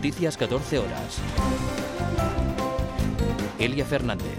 Noticias 14 horas. Elia Fernández.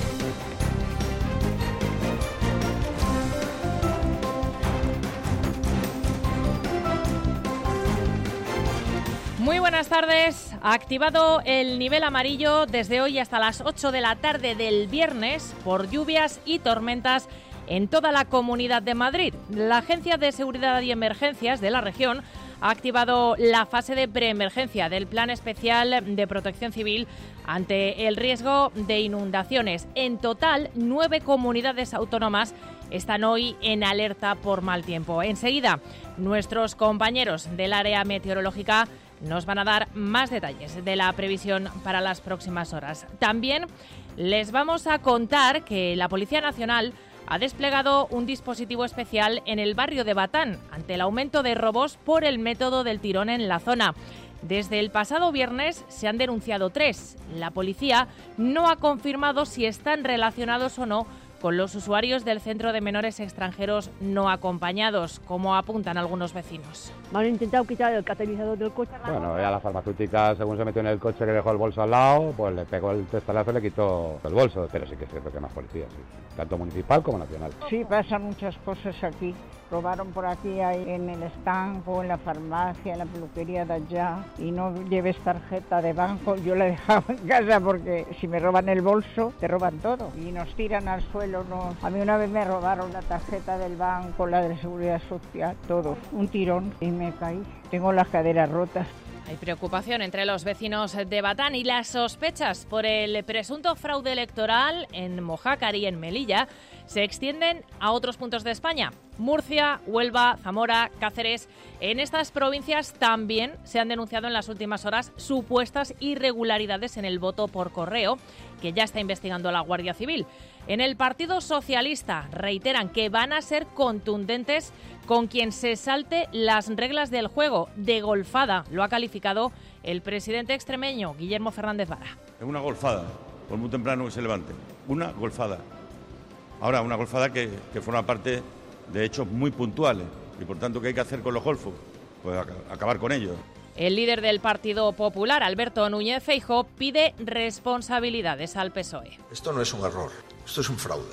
Muy buenas tardes. Ha activado el nivel amarillo desde hoy hasta las 8 de la tarde del viernes por lluvias y tormentas en toda la Comunidad de Madrid. La Agencia de Seguridad y Emergencias de la región ha activado la fase de preemergencia del Plan Especial de Protección Civil ante el riesgo de inundaciones. En total, 9 comunidades autónomas están hoy en alerta por mal tiempo. Enseguida, nuestros compañeros del área meteorológica nos van a dar más detalles de la previsión para las próximas horas. También les vamos a contar que la Policía Nacional ha desplegado un dispositivo especial en el barrio de Batán ante el aumento de robos por el método del tirón en la zona. Desde el pasado viernes se han denunciado 3. La policía no ha confirmado si están relacionados o no con los usuarios del centro de menores extranjeros no acompañados, como apuntan algunos vecinos. Me han intentado quitar el catalizador del coche. Bueno, ya la farmacéutica, según se metió en el coche que dejó el bolso al lado, pues le pegó el testalazo y le quitó el bolso. Pero sí que es cierto que más policía, sí, tanto municipal como nacional. Sí, pasan muchas cosas aquí. Robaron por aquí, ahí en el estanco, en la farmacia, en la peluquería de allá. Y no lleves tarjeta de banco, yo la he dejado en casa porque si me roban el bolso, te roban todo. Y nos tiran al suelo. A mí una vez me robaron la tarjeta del banco, la de la Seguridad Social, todo. Un tirón y me caí. Tengo las caderas rotas. Hay preocupación entre los vecinos de Batán y las sospechas por el presunto fraude electoral en Mojácar y en Melilla se extienden a otros puntos de España. Murcia, Huelva, Zamora, Cáceres. En estas provincias también se han denunciado en las últimas horas supuestas irregularidades en el voto por correo, que ya está investigando la Guardia Civil. En el Partido Socialista reiteran que van a ser contundentes con quien se salte las reglas del juego. De golfada lo ha calificado el presidente extremeño, Guillermo Fernández Vara. Es una golfada, por muy temprano que se levante. Una golfada. Ahora, una golfada que forma parte de hechos muy puntuales. Y por tanto, ¿qué hay que hacer con los golfos? Pues acabar con ellos. El líder del Partido Popular, Alberto Núñez Feijóo, pide responsabilidades al PSOE. Esto no es un error, esto es un fraude.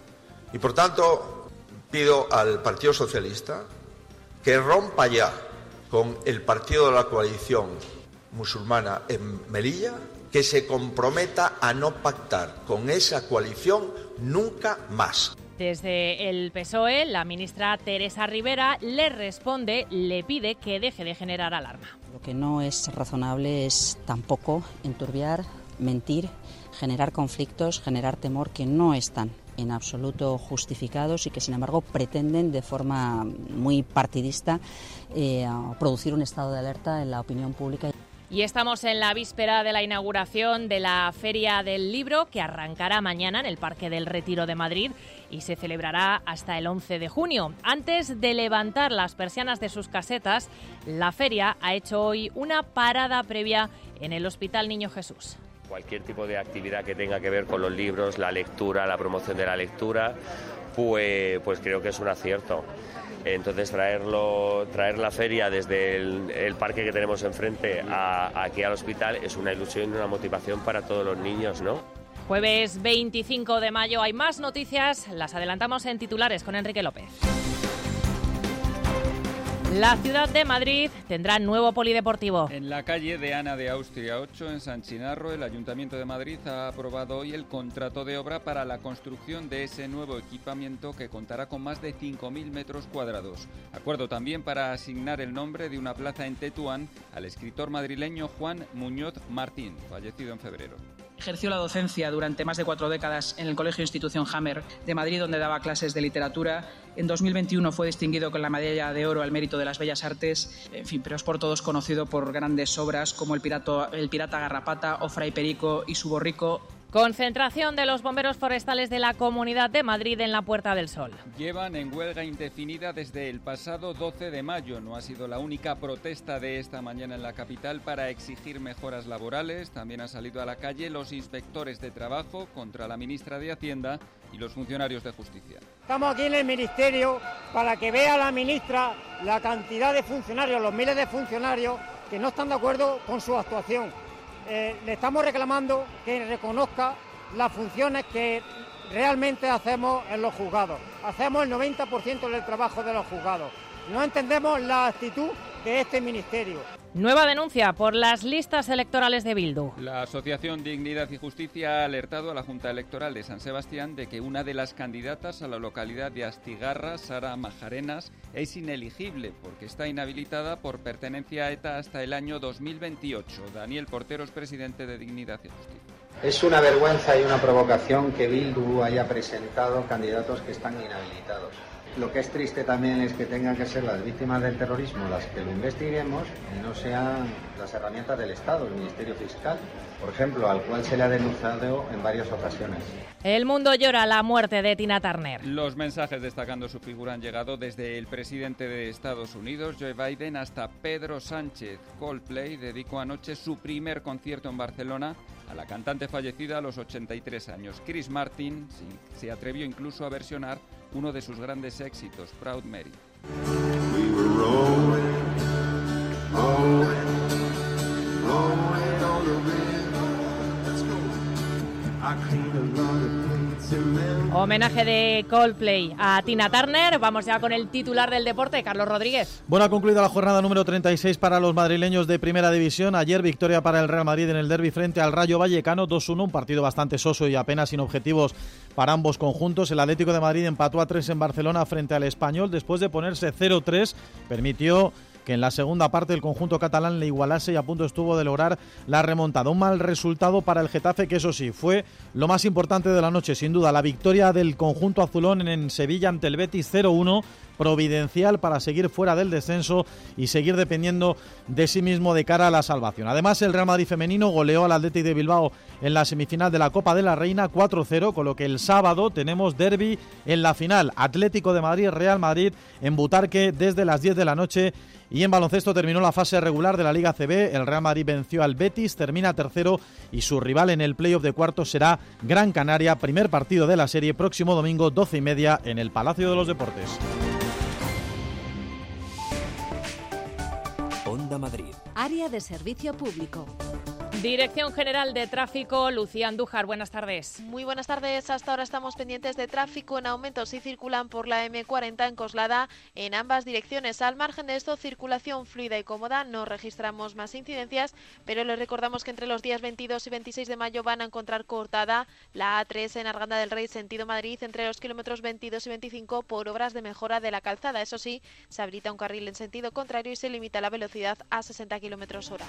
Y por tanto, pido al Partido Socialista que rompa ya con el partido de la coalición musulmana en Melilla, que se comprometa a no pactar con esa coalición nunca más. Desde el PSOE, la ministra Teresa Rivera le pide que deje de generar alarma. Lo que no es razonable es tampoco enturbiar, mentir, generar conflictos, generar temor que no están en absoluto justificados y que, sin embargo, pretenden de forma muy partidista producir un estado de alerta en la opinión pública. Y estamos en la víspera de la inauguración de la Feria del Libro, que arrancará mañana en el Parque del Retiro de Madrid y se celebrará hasta el 11 de junio. Antes de levantar las persianas de sus casetas, la feria ha hecho hoy una parada previa en el Hospital Niño Jesús. Cualquier tipo de actividad que tenga que ver con los libros, la lectura, la promoción de la lectura, pues creo que es un acierto. Entonces traer la feria desde el parque que tenemos enfrente aquí al hospital es una ilusión y una motivación para todos los niños, ¿no? Jueves 25 de mayo hay más noticias, las adelantamos en titulares con Enrique López. La ciudad de Madrid tendrá nuevo polideportivo. En la calle de Ana de Austria 8, en San Chinarro, el Ayuntamiento de Madrid ha aprobado hoy el contrato de obra para la construcción de ese nuevo equipamiento que contará con más de 5.000 metros cuadrados. Acuerdo también para asignar el nombre de una plaza en Tetuán al escritor madrileño Juan Muñoz Martín, fallecido en febrero. Ejerció la docencia durante más de 4 décadas en el Colegio Institución Hammer de Madrid, donde daba clases de literatura. En 2021 fue distinguido con la Medalla de Oro al Mérito de las Bellas Artes. En fin, pero es por todos conocido por grandes obras como El Pirata Garrapata o Fray Perico y su borrico. Concentración de los bomberos forestales de la Comunidad de Madrid en la Puerta del Sol. Llevan en huelga indefinida desde el pasado 12 de mayo. No ha sido la única protesta de esta mañana en la capital para exigir mejoras laborales. También han salido a la calle los inspectores de trabajo contra la ministra de Hacienda y los funcionarios de justicia. Estamos aquí en el Ministerio para que vea la ministra la cantidad de funcionarios, los miles de funcionarios que no están de acuerdo con su actuación. Le estamos reclamando que reconozca las funciones que realmente hacemos en los juzgados. Hacemos el 90% del trabajo de los juzgados. No entendemos la actitud de este ministerio. Nueva denuncia por las listas electorales de Bildu. La Asociación Dignidad y Justicia ha alertado a la Junta Electoral de San Sebastián de que una de las candidatas a la localidad de Astigarra, Sara Majarenas, es inelegible porque está inhabilitada por pertenencia a ETA hasta el año 2028. Daniel Porteros, presidente de Dignidad y Justicia. Es una vergüenza y una provocación que Bildu haya presentado candidatos que están inhabilitados. Lo que es triste también es que tengan que ser las víctimas del terrorismo las que lo investiguemos y no sean las herramientas del Estado, el Ministerio Fiscal, por ejemplo, al cual se le ha denunciado en varias ocasiones. El mundo llora la muerte de Tina Turner. Los mensajes destacando su figura han llegado desde el presidente de Estados Unidos, Joe Biden, hasta Pedro Sánchez. Coldplay dedicó anoche su primer concierto en Barcelona a la cantante fallecida a los 83 años. Chris Martin se atrevió incluso a versionar uno de sus grandes éxitos, Proud Mary. Homenaje de Coldplay a Tina Turner. Vamos ya con el titular del deporte, Carlos Rodríguez. Bueno, ha concluido la jornada número 36 para los madrileños de Primera División. Ayer victoria para el Real Madrid en el derbi frente al Rayo Vallecano, 2-1, un partido bastante soso y apenas sin objetivos para ambos conjuntos. El Atlético de Madrid empató a 3 en Barcelona frente al Español. Después de ponerse 0-3, permitió que en la segunda parte el conjunto catalán le igualase y a punto estuvo de lograr la remontada. Un mal resultado para el Getafe, que eso sí, fue lo más importante de la noche, sin duda. La victoria del conjunto azulón en Sevilla ante el Betis 0-1, providencial para seguir fuera del descenso y seguir dependiendo de sí mismo de cara a la salvación. Además, el Real Madrid femenino goleó al Athletic de Bilbao en la semifinal de la Copa de la Reina 4-0, con lo que el sábado tenemos derbi en la final. Atlético de Madrid, Real Madrid en Butarque desde las 10 de la noche. Y en baloncesto terminó la fase regular de la Liga ACB. El Real Madrid venció al Betis, termina tercero y su rival en el playoff de cuartos será Gran Canaria. Primer partido de la serie, próximo domingo 12:30 en el Palacio de los Deportes. Onda Madrid. Área de servicio público. Dirección General de Tráfico, Lucía Andújar, buenas tardes. Muy buenas tardes. Hasta ahora estamos pendientes de tráfico en aumento si circulan por la M40 en Coslada en ambas direcciones. Al margen de esto, circulación fluida y cómoda. No registramos más incidencias, pero les recordamos que entre los días 22 y 26 de mayo van a encontrar cortada la A3 en Arganda del Rey, sentido Madrid, entre los kilómetros 22 y 25 por obras de mejora de la calzada. Eso sí, se habilita un carril en sentido contrario y se limita la velocidad a 60 km/h.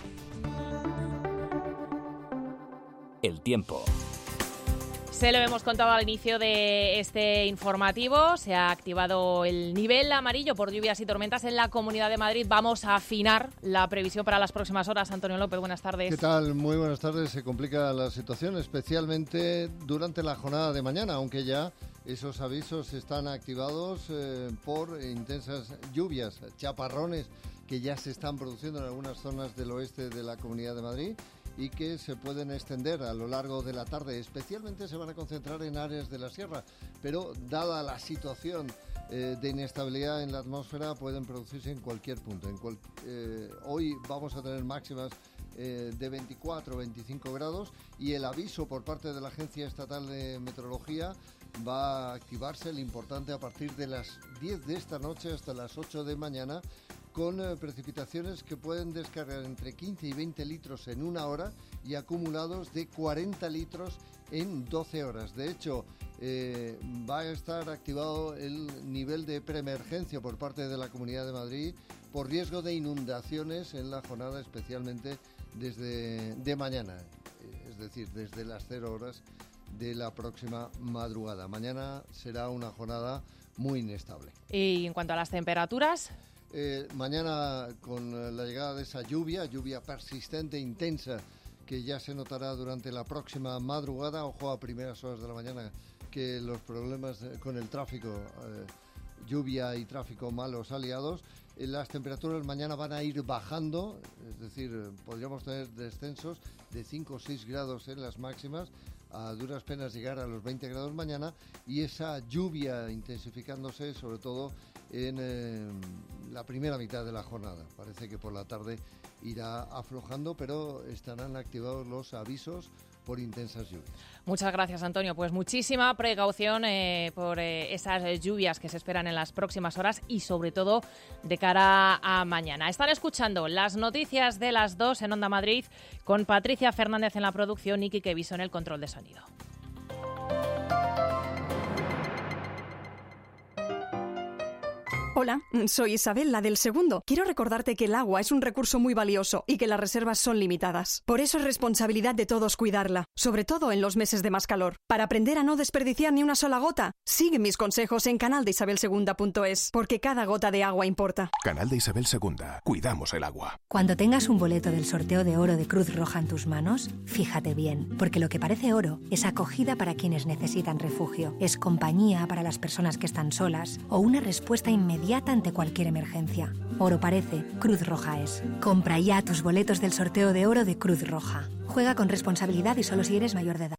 El tiempo. Se lo hemos contado al inicio de este informativo. Se ha activado el nivel amarillo por lluvias y tormentas en la Comunidad de Madrid. Vamos a afinar la previsión para las próximas horas. Antonio López, buenas tardes. ¿Qué tal? Muy buenas tardes. Se complica la situación, especialmente durante la jornada de mañana, aunque ya esos avisos están activados por intensas lluvias, chaparrones que ya se están produciendo en algunas zonas del oeste de la Comunidad de Madrid y que se pueden extender a lo largo de la tarde. Especialmente se van a concentrar en áreas de la sierra, pero dada la situación de inestabilidad en la atmósfera, pueden producirse en cualquier punto. Hoy vamos a tener máximas de 24 o 25 grados y el aviso por parte de la Agencia Estatal de Meteorología va a activarse, el importante, a partir de las 10 de esta noche hasta las 8 de mañana, con precipitaciones que pueden descargar entre 15 y 20 litros en una hora y acumulados de 40 litros en 12 horas. De hecho, va a estar activado el nivel de preemergencia por parte de la Comunidad de Madrid por riesgo de inundaciones en la jornada, especialmente desde de mañana, es decir, desde las 0 horas de la próxima madrugada. Mañana será una jornada muy inestable. Y en cuanto a las temperaturas, mañana, con la llegada de esa lluvia persistente, intensa, que ya se notará durante la próxima madrugada. Ojo a primeras horas de la mañana, que los problemas con el tráfico, lluvia y tráfico malos aliados, las temperaturas mañana van a ir bajando, es decir, podríamos tener descensos de 5 o 6 grados en las máximas, a duras penas llegar a los 20 grados mañana, y esa lluvia intensificándose sobre todo en la primera mitad de la jornada. Parece que por la tarde irá aflojando, pero estarán activados los avisos por intensas lluvias. Muchas gracias, Antonio. Pues muchísima precaución por esas lluvias que se esperan en las próximas horas y sobre todo de cara a mañana. Están escuchando las noticias de las 2 en Onda Madrid con Patricia Fernández en la producción y Quique Viso en el control de sonido. Hola, soy Isabel, la del segundo. Quiero recordarte que el agua es un recurso muy valioso y que las reservas son limitadas. Por eso es responsabilidad de todos cuidarla, sobre todo en los meses de más calor. Para aprender a no desperdiciar ni una sola gota, sigue mis consejos en canaldeisabelsegunda.es, porque cada gota de agua importa. Canal de Isabel Segunda. Cuidamos el agua. Cuando tengas un boleto del sorteo de oro de Cruz Roja en tus manos, fíjate bien, porque lo que parece oro es acogida para quienes necesitan refugio, es compañía para las personas que están solas o una respuesta inmediata ante cualquier emergencia. Oro parece, Cruz Roja es. Compra ya tus boletos del sorteo de oro de Cruz Roja. Juega con responsabilidad y solo si eres mayor de edad.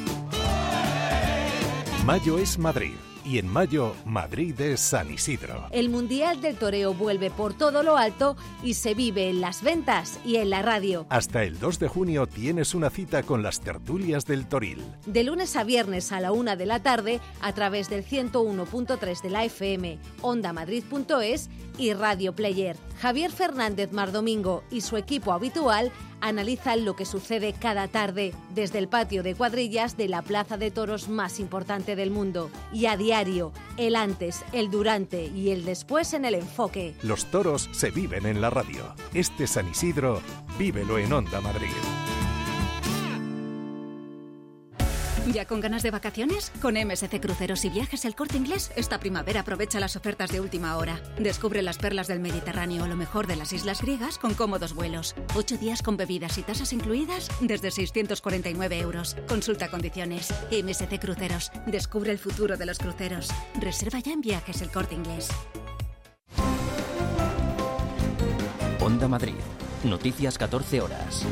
Mayo es Madrid. Y en mayo, Madrid es San Isidro. El Mundial del Toreo vuelve por todo lo alto y se vive en las ventas y en la radio. Hasta el 2 de junio tienes una cita con las tertulias del Toril. De lunes a viernes a la 1 de la tarde a través del 101.3 de la FM, ondamadrid.es y Radio Player. Javier Fernández Mardomingo y su equipo habitual analizan lo que sucede cada tarde desde el patio de cuadrillas de la plaza de toros más importante del mundo. Y a diario, el antes, el durante y el después en el enfoque. Los toros se viven en la radio. Este San Isidro, vívelo en Onda Madrid. ¿Ya con ganas de vacaciones? Con MSC Cruceros y Viajes El Corte Inglés, esta primavera aprovecha las ofertas de última hora. Descubre las perlas del Mediterráneo o lo mejor de las islas griegas con cómodos vuelos. 8 días con bebidas y tasas incluidas desde 649 euros. Consulta condiciones. MSC Cruceros. Descubre el futuro de los cruceros. Reserva ya en Viajes El Corte Inglés. Onda Madrid. Noticias 14 horas.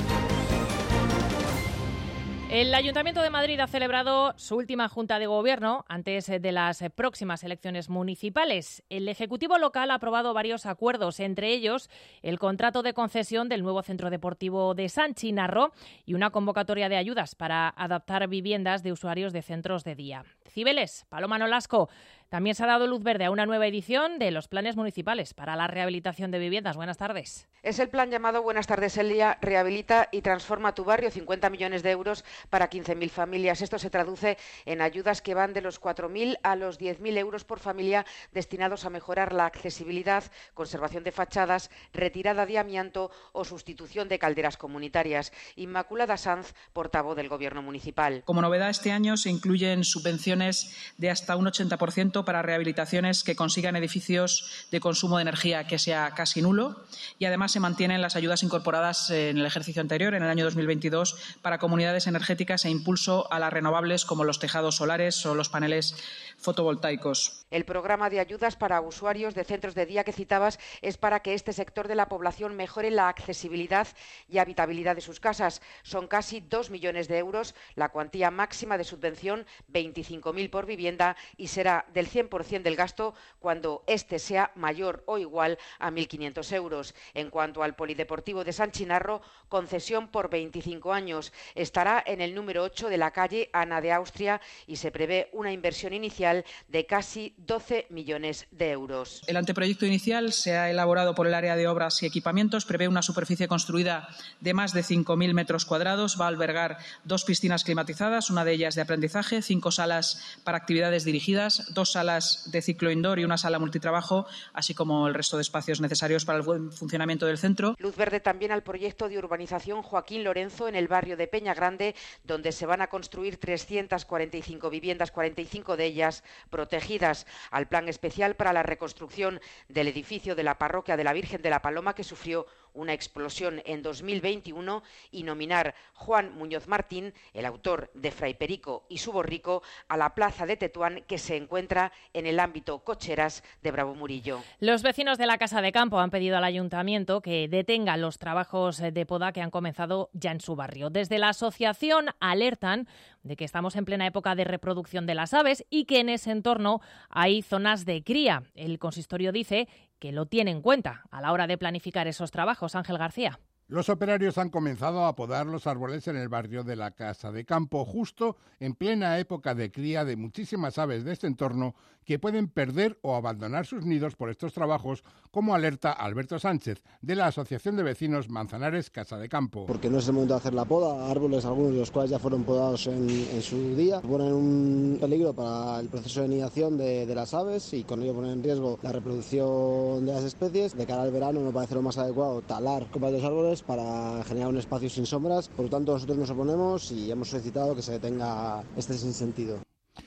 El Ayuntamiento de Madrid ha celebrado su última Junta de Gobierno antes de las próximas elecciones municipales. El Ejecutivo local ha aprobado varios acuerdos, entre ellos el contrato de concesión del nuevo Centro Deportivo de San Chinarro y una convocatoria de ayudas para adaptar viviendas de usuarios de centros de día. Cibeles, Paloma Nolasco. También se ha dado luz verde a una nueva edición de los planes municipales para la rehabilitación de viviendas. Buenas tardes. Es el plan llamado Buenas tardes, Elia. Rehabilita y transforma tu barrio. 50 millones de euros para 15.000 familias. Esto se traduce en ayudas que van de los 4.000 a los 10.000 euros por familia, destinados a mejorar la accesibilidad, conservación de fachadas, retirada de amianto o sustitución de calderas comunitarias. Inmaculada Sanz, portavoz del Gobierno municipal. Como novedad, este año se incluyen subvenciones de hasta un 80% para rehabilitaciones que consigan edificios de consumo de energía que sea casi nulo, y además se mantienen las ayudas incorporadas en el ejercicio anterior, en el año 2022, para comunidades energéticas e impulso a las renovables como los tejados solares o los paneles fotovoltaicos. El programa de ayudas para usuarios de centros de día que citabas es para que este sector de la población mejore la accesibilidad y habitabilidad de sus casas. Son casi 2 millones de euros, la cuantía máxima de subvención 25.000 por vivienda, y será del 100% del gasto cuando este sea mayor o igual a 1.500 euros. En cuanto al Polideportivo de San Chinarro, concesión por 25 años. Estará en el número 8 de la calle Ana de Austria y se prevé una inversión inicial de casi 12 millones de euros. El anteproyecto inicial se ha elaborado por el área de obras y equipamientos. Prevé una superficie construida de más de 5.000 metros cuadrados. Va a albergar 2 piscinas climatizadas, una de ellas de aprendizaje, 5 salas para actividades dirigidas, 2 salas de ciclo indoor y una sala multitrabajo, así como el resto de espacios necesarios para el buen funcionamiento del centro. Luz verde también al proyecto de urbanización Joaquín Lorenzo en el barrio de Peña Grande, donde se van a construir 345 viviendas, 45 de ellas protegidas. Al plan especial para la reconstrucción del edificio de la parroquia de la Virgen de la Paloma, que sufrió una explosión en 2021, y nominar Juan Muñoz Martín, el autor de Fray Perico y su borrico, a la plaza de Tetuán, que se encuentra en el ámbito Cocheras de Bravo Murillo. Los vecinos de la Casa de Campo han pedido al Ayuntamiento que detenga los trabajos de poda que han comenzado ya en su barrio. Desde la asociación alertan de que estamos en plena época de reproducción de las aves y que en ese entorno hay zonas de cría. El consistorio dice que lo tiene en cuenta a la hora de planificar esos trabajos. Ángel García. Los operarios han comenzado a podar los árboles en el barrio de la Casa de Campo, justo en plena época de cría de muchísimas aves de este entorno que pueden perder o abandonar sus nidos por estos trabajos, como alerta Alberto Sánchez, de la Asociación de Vecinos Manzanares Casa de Campo. Porque no es el momento de hacer la poda, árboles, algunos de los cuales ya fueron podados en su día, ponen un peligro para el proceso de nidación de las aves y con ello ponen en riesgo la reproducción de las especies. De cara al verano no parece lo más adecuado talar copas de los árboles para generar un espacio sin sombras. Por lo tanto, nosotros nos oponemos y hemos solicitado que se detenga este sinsentido.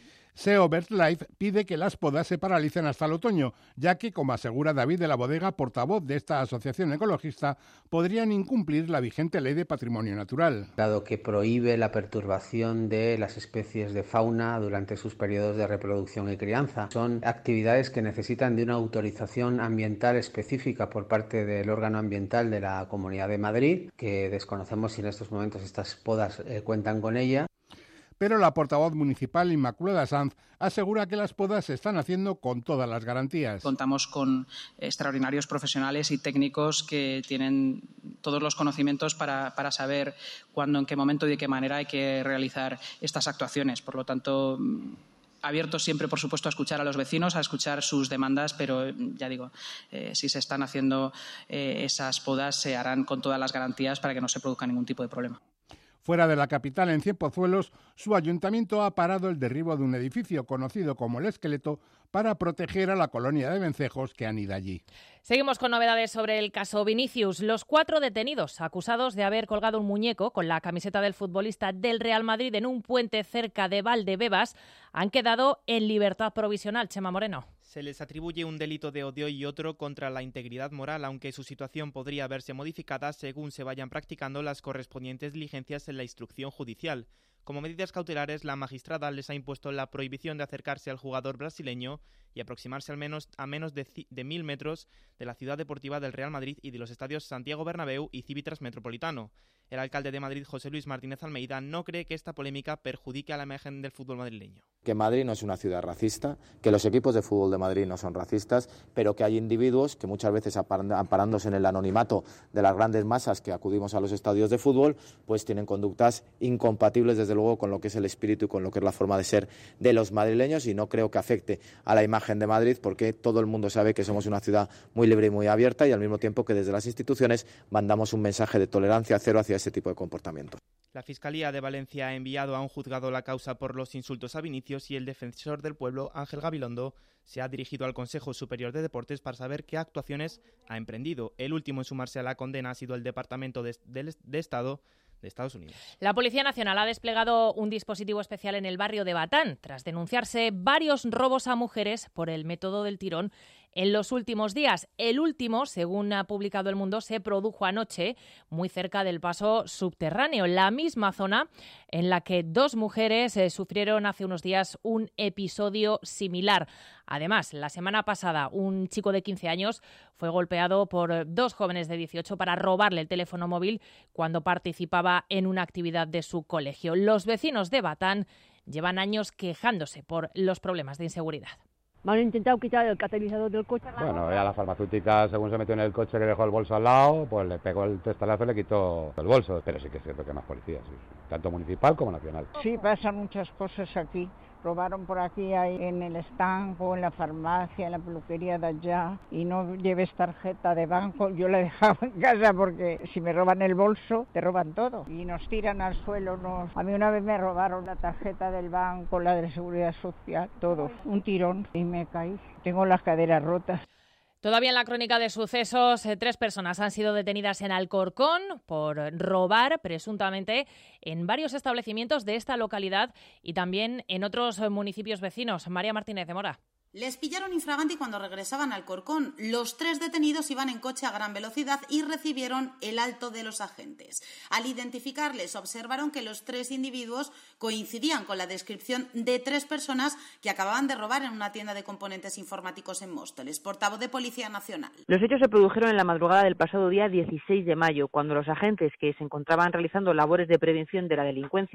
SEO BirdLife pide que las podas se paralicen hasta el otoño, ya que, como asegura David de la Bodega, portavoz de esta asociación ecologista, podrían incumplir la vigente Ley de Patrimonio Natural. Dado que prohíbe la perturbación de las especies de fauna durante sus periodos de reproducción y crianza. Son actividades que necesitan de una autorización ambiental específica por parte del órgano ambiental de la Comunidad de Madrid, que desconocemos si en estos momentos estas podas cuentan con ella. Pero la portavoz municipal Inmaculada Sanz asegura que las podas se están haciendo con todas las garantías. Contamos con extraordinarios profesionales y técnicos que tienen todos los conocimientos para saber cuándo, en qué momento y de qué manera hay que realizar estas actuaciones. Por lo tanto, abiertos siempre, por supuesto, a escuchar a los vecinos, a escuchar sus demandas, pero ya digo, si se están haciendo esas podas, se harán con todas las garantías para que no se produzca ningún tipo de problema. Fuera de la capital, en Cienpozuelos, su ayuntamiento ha parado el derribo de un edificio conocido como El Esqueleto para proteger a la colonia de vencejos que anida allí. Seguimos con novedades sobre el caso Vinicius. Los 4 detenidos acusados de haber colgado un muñeco con la camiseta del futbolista del Real Madrid en un puente cerca de Valdebebas han quedado en libertad provisional. Chema Moreno. Se les atribuye un delito de odio y otro contra la integridad moral, aunque su situación podría verse modificada según se vayan practicando las correspondientes diligencias en la instrucción judicial. Como medidas cautelares, la magistrada les ha impuesto la prohibición de acercarse al jugador brasileño y aproximarse a menos de 1.000 metros de la ciudad deportiva del Real Madrid y de los estadios Santiago Bernabéu y Civitras Metropolitano. El alcalde de Madrid, José Luis Martínez Almeida, no cree que esta polémica perjudique a la imagen del fútbol madrileño. Que Madrid no es una ciudad racista, que los equipos de fútbol de Madrid no son racistas, pero que hay individuos que muchas veces, amparándose en el anonimato de las grandes masas que acudimos a los estadios de fútbol, pues tienen conductas incompatibles, desde luego, con lo que es el espíritu y con lo que es la forma de ser de los madrileños, y no creo que afecte a la imagen de Madrid, porque todo el mundo sabe que somos una ciudad muy libre y muy abierta, y al mismo tiempo que desde las instituciones mandamos un mensaje de tolerancia cero hacia ese tipo de comportamientos. La Fiscalía de Valencia ha enviado a un juzgado la causa por los insultos a Vinicius y el defensor del pueblo, Ángel Gabilondo, se ha dirigido al Consejo Superior de Deportes para saber qué actuaciones ha emprendido. El último en sumarse a la condena ha sido el Departamento de Estado de Estados Unidos. La Policía Nacional ha desplegado un dispositivo especial en el barrio de Batán, tras denunciarse varios robos a mujeres por el método del tirón en los últimos días. El último, según ha publicado El Mundo, se produjo anoche muy cerca del paso subterráneo, la misma zona en la que 2 mujeres sufrieron hace unos días un episodio similar. Además, la semana pasada un chico de 15 años fue golpeado por 2 jóvenes de 18 para robarle el teléfono móvil cuando participaba en una actividad de su colegio. Los vecinos de Batán llevan años quejándose por los problemas de inseguridad. Me han intentado quitar el catalizador del coche. Bueno, ya la farmacéutica, según se metió en el coche que dejó el bolso al lado, pues le pegó el testalazo y le quitó el bolso. Pero sí que es cierto que hay más policías, sí, tanto municipal como nacional. Sí, pasan muchas cosas aquí. Robaron por aquí en el estanco, en la farmacia, en la peluquería de allá, y no lleves tarjeta de banco. Yo la he dejado en casa porque si me roban el bolso, te roban todo. Y nos tiran al suelo. A mí una vez me robaron la tarjeta del banco, la de la Seguridad Social, todo. Un tirón y me caí. Tengo las caderas rotas. Todavía en la crónica de sucesos, 3 personas han sido detenidas en Alcorcón por robar, presuntamente, en varios establecimientos de esta localidad y también en otros municipios vecinos. María Martínez de Mora. Les pillaron infraganti cuando regresaban al Alcorcón. Los 3 detenidos iban en coche a gran velocidad y recibieron el alto de los agentes. Al identificarles, observaron que los 3 individuos coincidían con la descripción de 3 personas que acababan de robar en una tienda de componentes informáticos en Móstoles. Portavoz de Policía Nacional. Los hechos se produjeron en la madrugada del pasado día 16 de mayo, cuando los agentes que se encontraban realizando labores de prevención de la delincuencia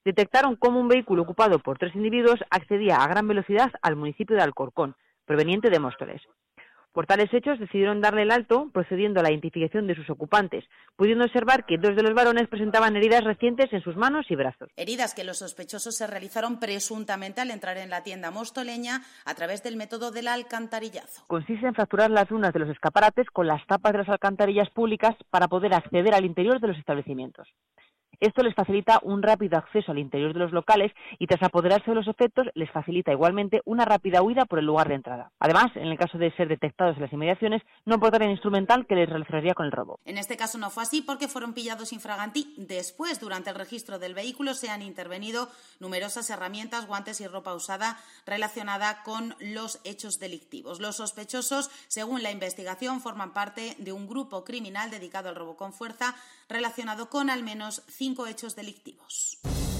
detectaron cómo un vehículo ocupado por 3 individuos accedía a gran velocidad al municipio de Alcorcón, proveniente de Móstoles. Por tales hechos decidieron darle el alto, procediendo a la identificación de sus ocupantes, pudiendo observar que 2 de los varones presentaban heridas recientes en sus manos y brazos. Heridas que los sospechosos se realizaron presuntamente al entrar en la tienda mostoleña a través del método del alcantarillazo. Consiste en fracturar las lunas de los escaparates con las tapas de las alcantarillas públicas para poder acceder al interior de los establecimientos. Esto les facilita un rápido acceso al interior de los locales y, tras apoderarse de los efectos, les facilita igualmente una rápida huida por el lugar de entrada. Además, en el caso de ser detectados en las inmediaciones, no portarían instrumental que les relacionaría con el robo. En este caso no fue así porque fueron pillados infraganti. Después, durante el registro del vehículo, se han intervenido numerosas herramientas, guantes y ropa usada relacionada con los hechos delictivos. Los sospechosos, según la investigación, forman parte de un grupo criminal dedicado al robo con fuerza relacionado con al menos 5 hechos delictivos.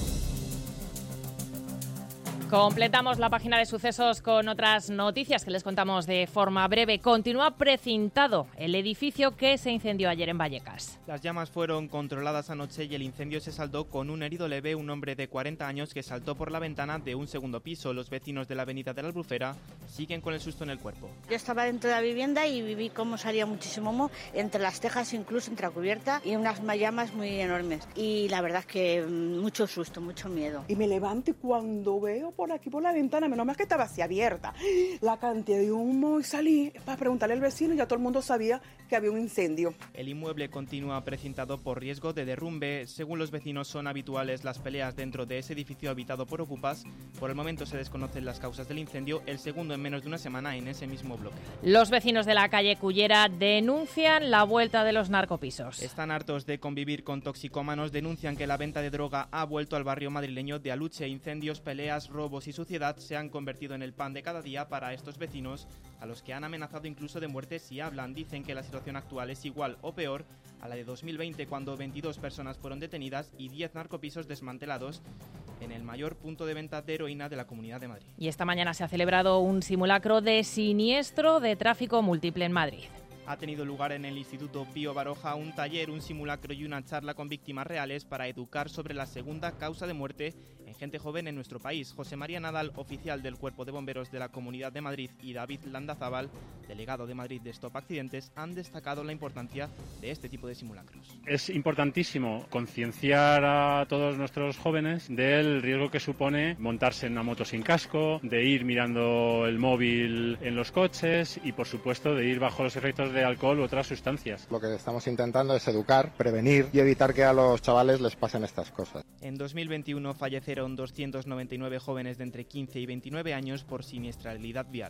Completamos la página de sucesos con otras noticias que les contamos de forma breve. Continúa precintado el edificio que se incendió ayer en Vallecas. Las llamas fueron controladas anoche y el incendio se saldó con un herido leve, un hombre de 40 años que saltó por la ventana de un segundo piso. Los vecinos de la avenida de la Albufera siguen con el susto en el cuerpo. Yo estaba dentro de la vivienda y viví cómo salía muchísimo humo entre las tejas, incluso entre la cubierta, y unas llamas muy enormes. Y la verdad es que mucho susto, mucho miedo. Y me levanto y cuando veo por aquí por la ventana, menos mal que estaba así abierta, la cantidad de humo, y salí para preguntarle al vecino y ya todo el mundo sabía que había un incendio. El inmueble continúa precintado por riesgo de derrumbe. Según los vecinos, son habituales las peleas dentro de ese edificio habitado por ocupas. Por el momento se desconocen las causas del incendio, el segundo en menos de una semana en ese mismo bloque. Los vecinos de la calle Cullera denuncian la vuelta de los narcopisos. Están hartos de convivir con toxicómanos, denuncian que la venta de droga ha vuelto al barrio madrileño de Aluche. Incendios, peleas, robos y suciedad se han convertido en el pan de cada día para estos vecinos, a los que han amenazado incluso de muerte si hablan. Dicen que la situación actual es igual o peor a la de 2020, cuando 22 personas fueron detenidas y 10 narcopisos desmantelados en el mayor punto de venta de heroína de la Comunidad de Madrid. Y esta mañana se ha celebrado un simulacro de siniestro de tráfico múltiple en Madrid. Ha tenido lugar en el Instituto Pío Baroja un taller, un simulacro y una charla con víctimas reales para educar sobre la segunda causa de muerte en gente joven en nuestro país. José María Nadal, oficial del Cuerpo de Bomberos de la Comunidad de Madrid, y David Landazábal, delegado de Madrid de Stop Accidentes, han destacado la importancia de este tipo de simulacros. Es importantísimo concienciar a todos nuestros jóvenes del riesgo que supone montarse en una moto sin casco, de ir mirando el móvil en los coches y, por supuesto, de ir bajo los efectos de alcohol u otras sustancias. Lo que estamos intentando es educar, prevenir y evitar que a los chavales les pasen estas cosas. En 2021 fallecieron 299 jóvenes de entre 15 y 29 años por siniestralidad vial.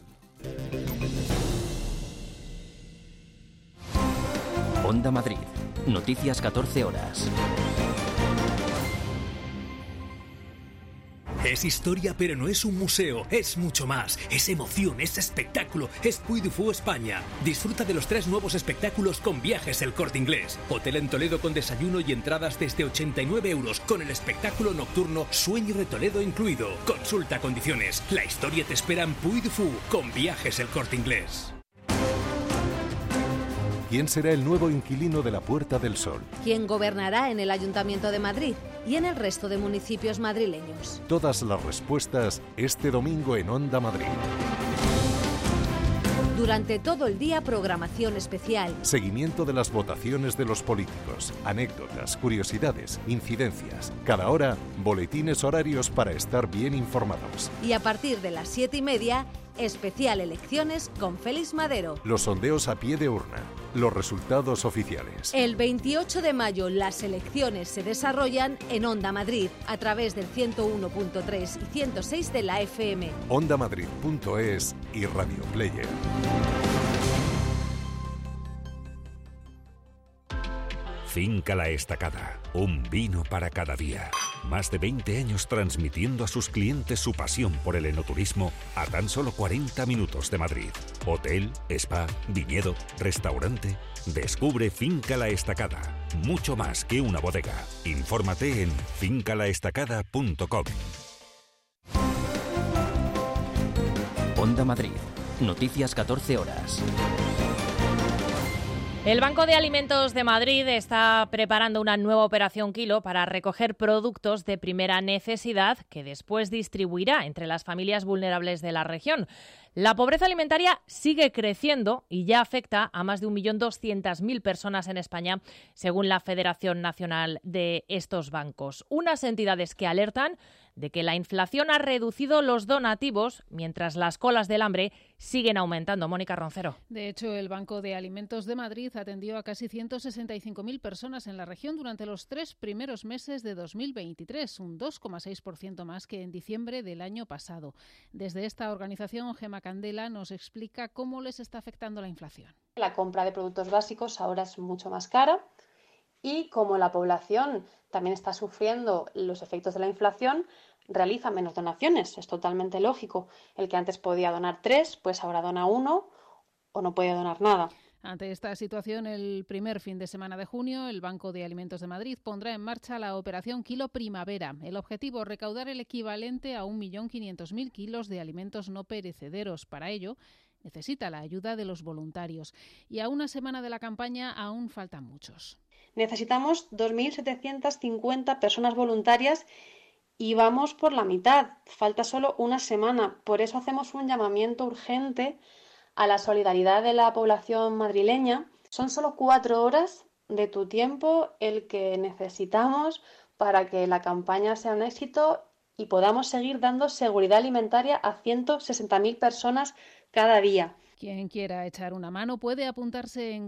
Onda Madrid. Noticias 14 horas. Es historia, pero no es un museo, es mucho más. Es emoción, es espectáculo, es Puy du Fou España. Disfruta de los 3 nuevos espectáculos con Viajes El Corte Inglés. Hotel en Toledo con desayuno y entradas desde 89 €, con el espectáculo nocturno Sueño de Toledo incluido. Consulta condiciones. La historia te espera en Puy du Fou con Viajes El Corte Inglés. ¿Quién será el nuevo inquilino de la Puerta del Sol? ¿Quién gobernará en el Ayuntamiento de Madrid y en el resto de municipios madrileños? Todas las respuestas este domingo en Onda Madrid. Durante todo el día, programación especial. Seguimiento de las votaciones de los políticos, anécdotas, curiosidades, incidencias. Cada hora, boletines horarios para estar bien informados. Y a partir de las 7:30, especial elecciones con Félix Madero. Los sondeos a pie de urna, los resultados oficiales. El 28 de mayo las elecciones se desarrollan en Onda Madrid a través del 101.3 y 106 de la FM. OndaMadrid.es y Radio Player. Finca La Estacada, un vino para cada día. Más de 20 años transmitiendo a sus clientes su pasión por el enoturismo a tan solo 40 minutos de Madrid. Hotel, spa, viñedo, restaurante. Descubre Finca La Estacada, mucho más que una bodega. Infórmate en fincalaestacada.com. Onda Madrid. Noticias 14 horas. El Banco de Alimentos de Madrid está preparando una nueva operación Kilo para recoger productos de primera necesidad que después distribuirá entre las familias vulnerables de la región. La pobreza alimentaria sigue creciendo y ya afecta a más de 1.200.000 personas en España, según la Federación Nacional de estos bancos. Unas entidades que alertan de que la inflación ha reducido los donativos, mientras las colas del hambre siguen aumentando. Mónica Roncero. De hecho, el Banco de Alimentos de Madrid atendió a casi 165.000 personas en la región durante los 3 primeros meses de 2023, un 2,6% más que en diciembre del año pasado. Desde esta organización, Gemma Candela nos explica cómo les está afectando la inflación. La compra de productos básicos ahora es mucho más cara y como la población también está sufriendo los efectos de la inflación, realiza menos donaciones. Es totalmente lógico. El que antes podía donar 3, pues ahora dona 1 o no puede donar nada. Ante esta situación, el primer fin de semana de junio, el Banco de Alimentos de Madrid pondrá en marcha la operación Kilo Primavera. El objetivo es recaudar el equivalente a 1.500.000 kilos de alimentos no perecederos. Para ello, necesita la ayuda de los voluntarios. Y a una semana de la campaña aún faltan muchos. Necesitamos 2.750 personas voluntarias y vamos por la mitad. Falta solo una semana. Por eso hacemos un llamamiento urgente a la solidaridad de la población madrileña. Son solo 4 horas de tu tiempo el que necesitamos para que la campaña sea un éxito y podamos seguir dando seguridad alimentaria a 160.000 personas cada día. Quien quiera echar una mano puede apuntarse en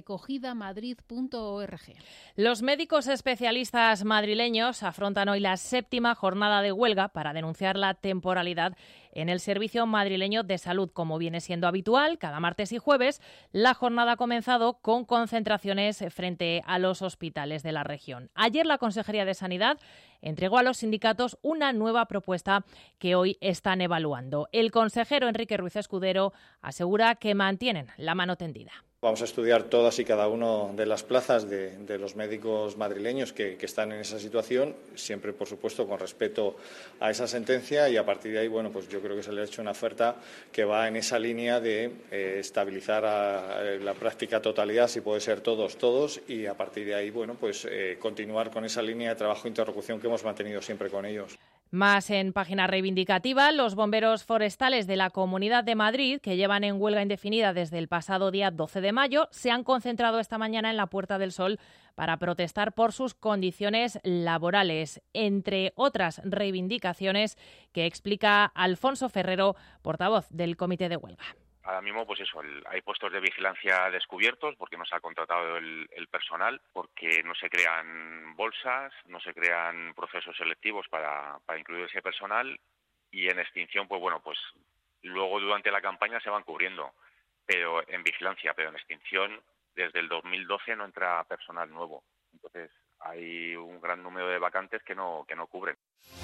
granrecogidamadrid.org. Los médicos especialistas madrileños afrontan hoy la 7ª jornada de huelga para denunciar la temporalidad en el Servicio Madrileño de Salud. Como viene siendo habitual, cada martes y jueves, la jornada ha comenzado con concentraciones frente a los hospitales de la región. Ayer la Consejería de Sanidad entregó a los sindicatos una nueva propuesta que hoy están evaluando. El consejero Enrique Ruiz Escudero asegura que mantienen la mano tendida. Vamos a estudiar todas y cada una de las plazas de los médicos madrileños que están en esa situación, siempre, por supuesto, con respeto a esa sentencia y a partir de ahí, bueno, pues yo creo que se le ha hecho una oferta que va en esa línea de estabilizar a la práctica totalidad, si puede ser todos, y a partir de ahí, bueno, pues continuar con esa línea de trabajo e interlocución que hemos mantenido siempre con ellos. Más en página reivindicativa, los bomberos forestales de la Comunidad de Madrid, que llevan en huelga indefinida desde el pasado día 12 de mayo, se han concentrado esta mañana en la Puerta del Sol para protestar por sus condiciones laborales, entre otras reivindicaciones que explica Alfonso Ferrero, portavoz del Comité de Huelga. Ahora mismo, pues eso, hay puestos de vigilancia descubiertos porque no se ha contratado el personal, porque no se crean bolsas, no se crean procesos selectivos para incluir ese personal y en extinción, pues bueno, pues luego durante la campaña se van cubriendo, pero en vigilancia, pero en extinción desde el 2012 no entra personal nuevo. Entonces hay un gran número de vacantes que no cubren.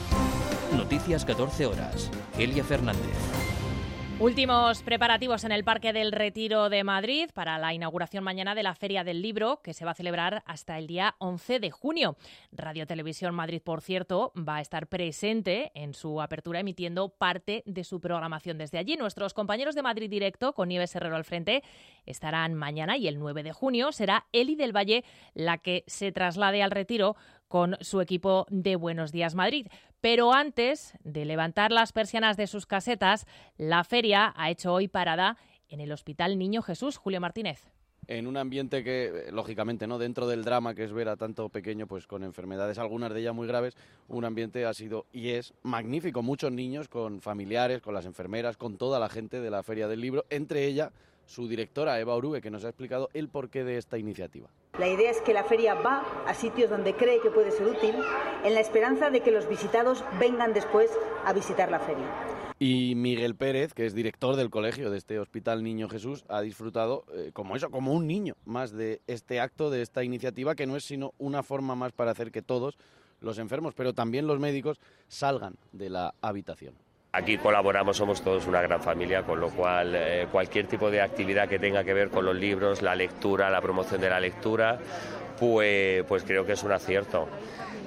Noticias 14 horas. Elia Fernández. Últimos preparativos en el Parque del Retiro de Madrid para la inauguración mañana de la Feria del Libro, que se va a celebrar hasta el día 11 de junio. Radio Televisión Madrid, por cierto, va a estar presente en su apertura emitiendo parte de su programación desde allí. Nuestros compañeros de Madrid Directo, con Nieves Herrero al frente, estarán mañana y el 9 de junio será Eli del Valle la que se traslade al Retiro con su equipo de Buenos Días Madrid. Pero antes de levantar las persianas de sus casetas, la feria ha hecho hoy parada en el Hospital Niño Jesús. Julio Martínez. En un ambiente que, lógicamente, no dentro del drama que es ver a tanto pequeño pues con enfermedades, algunas de ellas muy graves, un ambiente ha sido y es magnífico. Muchos niños con familiares, con las enfermeras, con toda la gente de la Feria del Libro, entre ella su directora Eva Orugue, que nos ha explicado el porqué de esta iniciativa. La idea es que la feria va a sitios donde cree que puede ser útil, en la esperanza de que los visitados vengan después a visitar la feria. Y Miguel Pérez, que es director del colegio de este Hospital Niño Jesús, ha disfrutado como un niño más de este acto, de esta iniciativa, que no es sino una forma más para hacer que todos los enfermos, pero también los médicos, salgan de la habitación. Aquí colaboramos, somos todos una gran familia, con lo cual cualquier tipo de actividad que tenga que ver con los libros, la lectura, la promoción de la lectura, pues creo que es un acierto.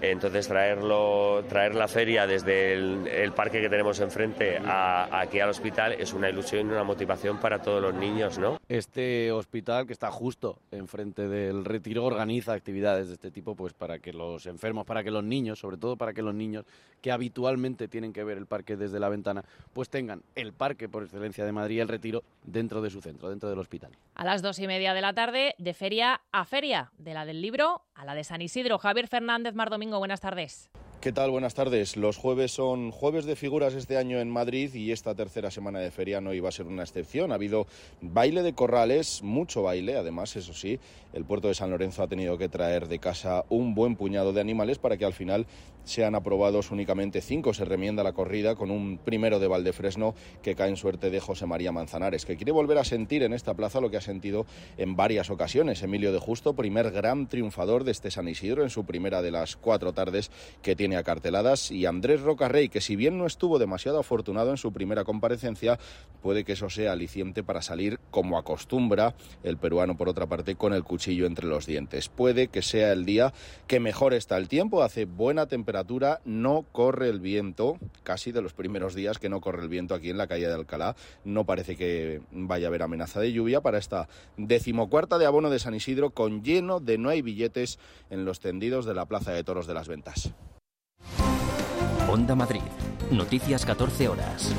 Entonces traer la feria desde el parque que tenemos enfrente aquí al hospital es una ilusión y una motivación para todos los niños, ¿no? Este hospital, que está justo enfrente del Retiro, organiza actividades de este tipo pues para que los enfermos, para que los niños, sobre todo para que los niños que habitualmente tienen que ver el parque desde la ventana, pues tengan el parque por excelencia de Madrid, el Retiro, dentro de su centro, dentro del hospital. A las 2:30 de la tarde, de feria a feria, de la del libro a la de San Isidro. Javier Fernández Mardomingo, buenas tardes. ¿Qué tal? Buenas tardes. Los jueves son jueves de figuras este año en Madrid y esta tercera semana de feria no iba a ser una excepción. Ha habido baile de corrales, mucho baile, además, eso sí, el puerto de San Lorenzo ha tenido que traer de casa un buen puñado de animales para que al final sean aprobados únicamente 5. Se remienda la corrida con un primero de Valdefresno que cae en suerte de José María Manzanares, que quiere volver a sentir en esta plaza lo que ha sentido en varias ocasiones. Emilio de Justo, primer gran triunfador de este San Isidro en su primera de las 4 tardes que tiene acarteladas, y Andrés Rocarrey, que si bien no estuvo demasiado afortunado en su primera comparecencia, puede que eso sea aliciente para salir, como acostumbra el peruano por otra parte, con el cuchillo entre los dientes. Puede que sea el día que mejor está el tiempo, hace buena temperatura, no corre el viento, casi de los primeros días que no corre el viento aquí en la calle de Alcalá, no parece que vaya a haber amenaza de lluvia para esta 14ª de abono de San Isidro, con lleno de no hay billetes en los tendidos de la Plaza de Toros de las Ventas. Onda Madrid. Noticias 14 horas.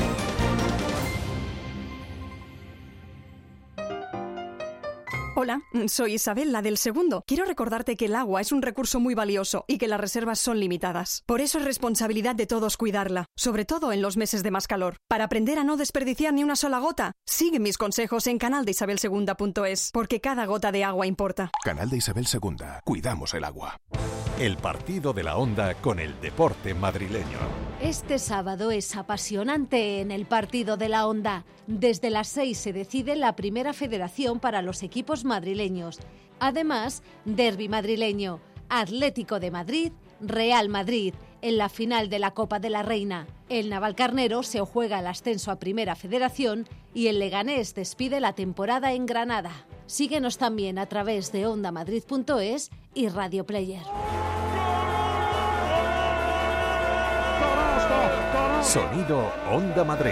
Hola, soy Isabel, la del segundo. Quiero recordarte que el agua es un recurso muy valioso y que las reservas son limitadas. Por eso es responsabilidad de todos cuidarla, sobre todo en los meses de más calor. Para aprender a no desperdiciar ni una sola gota, sigue mis consejos en canaldeisabelsegunda.es, porque cada gota de agua importa. Canal de Isabel II. Cuidamos el agua. El partido de la Onda con el deporte madrileño. Este sábado es apasionante en el partido de la Onda. Desde las 6 se decide la primera federación para los equipos madrileños. Además, derbi madrileño, Atlético de Madrid, Real Madrid, en la final de la Copa de la Reina. El Navalcarnero se juega el ascenso a Primera Federación y el Leganés despide la temporada en Granada. Síguenos también a través de ondamadrid.es y Radio Player. Sonido Onda Madrid.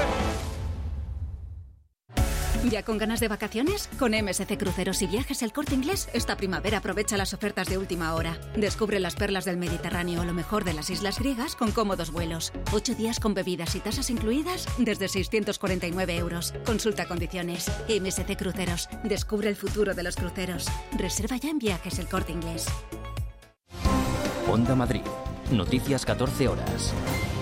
¿Ya con ganas de vacaciones? Con MSC Cruceros y Viajes El Corte Inglés, esta primavera aprovecha las ofertas de última hora. Descubre las perlas del Mediterráneo o lo mejor de las islas griegas con cómodos vuelos. 8 días con bebidas y tasas incluidas desde 649 euros. Consulta condiciones. MSC Cruceros. Descubre el futuro de los cruceros. Reserva ya en Viajes El Corte Inglés. Onda Madrid. Noticias 14 horas.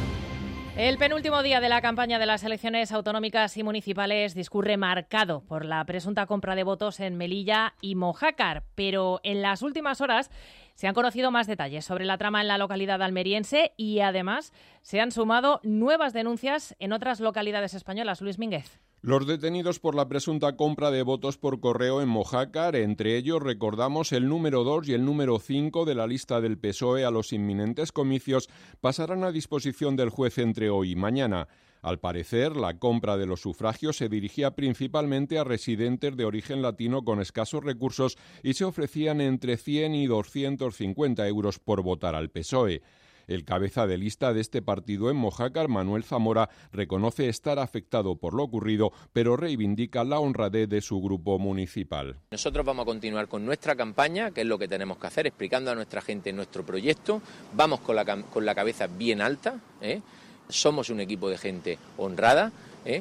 El penúltimo día de la campaña de las elecciones autonómicas y municipales discurre marcado por la presunta compra de votos en Melilla y Mojácar, pero en las últimas horas se han conocido más detalles sobre la trama en la localidad almeriense y además se han sumado nuevas denuncias en otras localidades españolas. Luis Mínguez. Los detenidos por la presunta compra de votos por correo en Mojácar, entre ellos recordamos el número 2 y el número 5 de la lista del PSOE a los inminentes comicios, pasarán a disposición del juez entre hoy y mañana. Al parecer, la compra de los sufragios se dirigía principalmente a residentes de origen latino con escasos recursos y se ofrecían entre 100 y 250 euros por votar al PSOE. El cabeza de lista de este partido en Mojácar, Manuel Zamora, reconoce estar afectado por lo ocurrido, pero reivindica la honradez de su grupo municipal. Nosotros vamos a continuar con nuestra campaña, que es lo que tenemos que hacer, explicando a nuestra gente nuestro proyecto. Vamos con la cabeza bien alta, somos un equipo de gente honrada,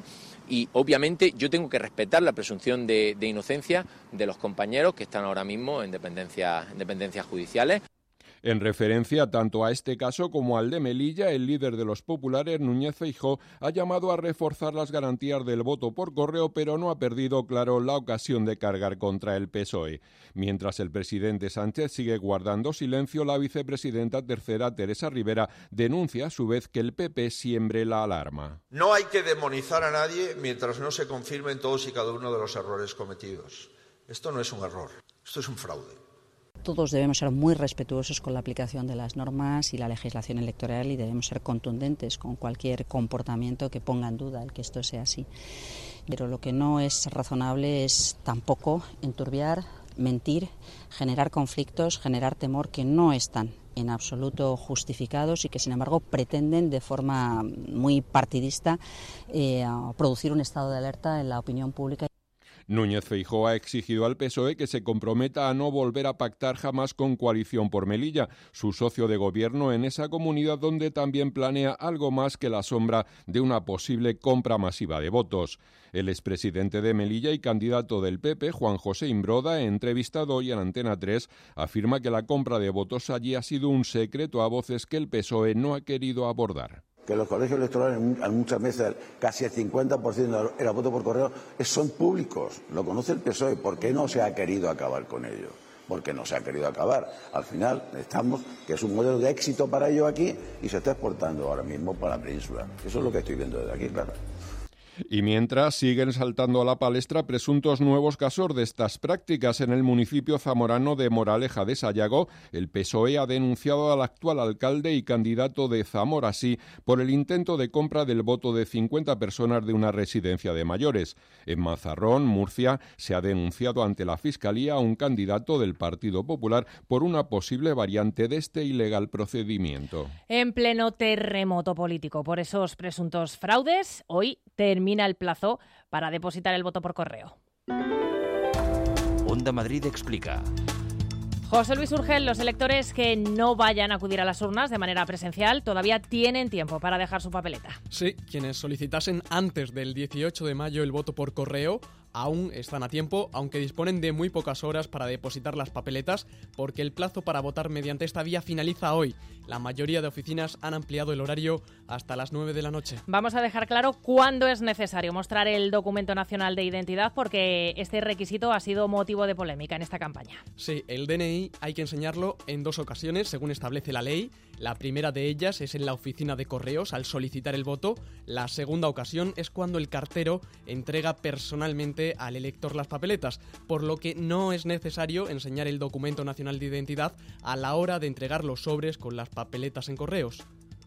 y obviamente yo tengo que respetar la presunción de inocencia de los compañeros que están ahora mismo en dependencias judiciales. En referencia tanto a este caso como al de Melilla, el líder de los populares, Núñez Feijóo, ha llamado a reforzar las garantías del voto por correo, pero no ha perdido claro la ocasión de cargar contra el PSOE. Mientras el presidente Sánchez sigue guardando silencio, la vicepresidenta tercera, Teresa Rivera, denuncia a su vez que el PP siembre la alarma. No hay que demonizar a nadie mientras no se confirmen todos y cada uno de los errores cometidos. Esto no es un error, esto es un fraude. Todos debemos ser muy respetuosos con la aplicación de las normas y la legislación electoral y debemos ser contundentes con cualquier comportamiento que ponga en duda el que esto sea así. Pero lo que no es razonable es tampoco enturbiar, mentir, generar conflictos, generar temor que no están en absoluto justificados y que, sin embargo, pretenden de forma muy partidista producir un estado de alerta en la opinión pública. Núñez Feijóo ha exigido al PSOE que se comprometa a no volver a pactar jamás con Coalición por Melilla, su socio de gobierno en esa comunidad donde también planea algo más que la sombra de una posible compra masiva de votos. El expresidente de Melilla y candidato del PP, Juan José Imbroda, entrevistado hoy en Antena 3, afirma que la compra de votos allí ha sido un secreto a voces que el PSOE no ha querido abordar. Que los colegios electorales, en muchas veces, casi el 50% de los votos por correo son públicos. Lo conoce el PSOE. ¿Por qué no se ha querido acabar con ello? Porque no se ha querido acabar. Al final, que es un modelo de éxito para ellos aquí y se está exportando ahora mismo para la península. Eso es lo que estoy viendo desde aquí, claro. Y mientras siguen saltando a la palestra presuntos nuevos casos de estas prácticas en el municipio zamorano de Moraleja de Sayago, el PSOE ha denunciado al actual alcalde y candidato de Zamora Sí por el intento de compra del voto de 50 personas de una residencia de mayores. En Mazarrón, Murcia, se ha denunciado ante la Fiscalía a un candidato del Partido Popular por una posible variante de este ilegal procedimiento. En pleno terremoto político por esos presuntos fraudes, hoy termina el plazo para depositar el voto por correo. Onda Madrid explica. José Luis Urgel, los electores que no vayan a acudir a las urnas de manera presencial todavía tienen tiempo para dejar su papeleta. Sí, quienes solicitasen antes del 18 de mayo el voto por correo aún están a tiempo, aunque disponen de muy pocas horas para depositar las papeletas, porque el plazo para votar mediante esta vía finaliza hoy. La mayoría de oficinas han ampliado el horario hasta las 9 de la noche. Vamos a dejar claro cuándo es necesario mostrar el documento nacional de identidad, porque este requisito ha sido motivo de polémica en esta campaña. Sí, el DNI hay que enseñarlo en 2 ocasiones, según establece la ley. La primera de ellas es en la oficina de correos al solicitar el voto. La segunda ocasión es cuando el cartero entrega personalmente al elector las papeletas, por lo que no es necesario enseñar el documento nacional de identidad a la hora de entregar los sobres con las papeletas en correos.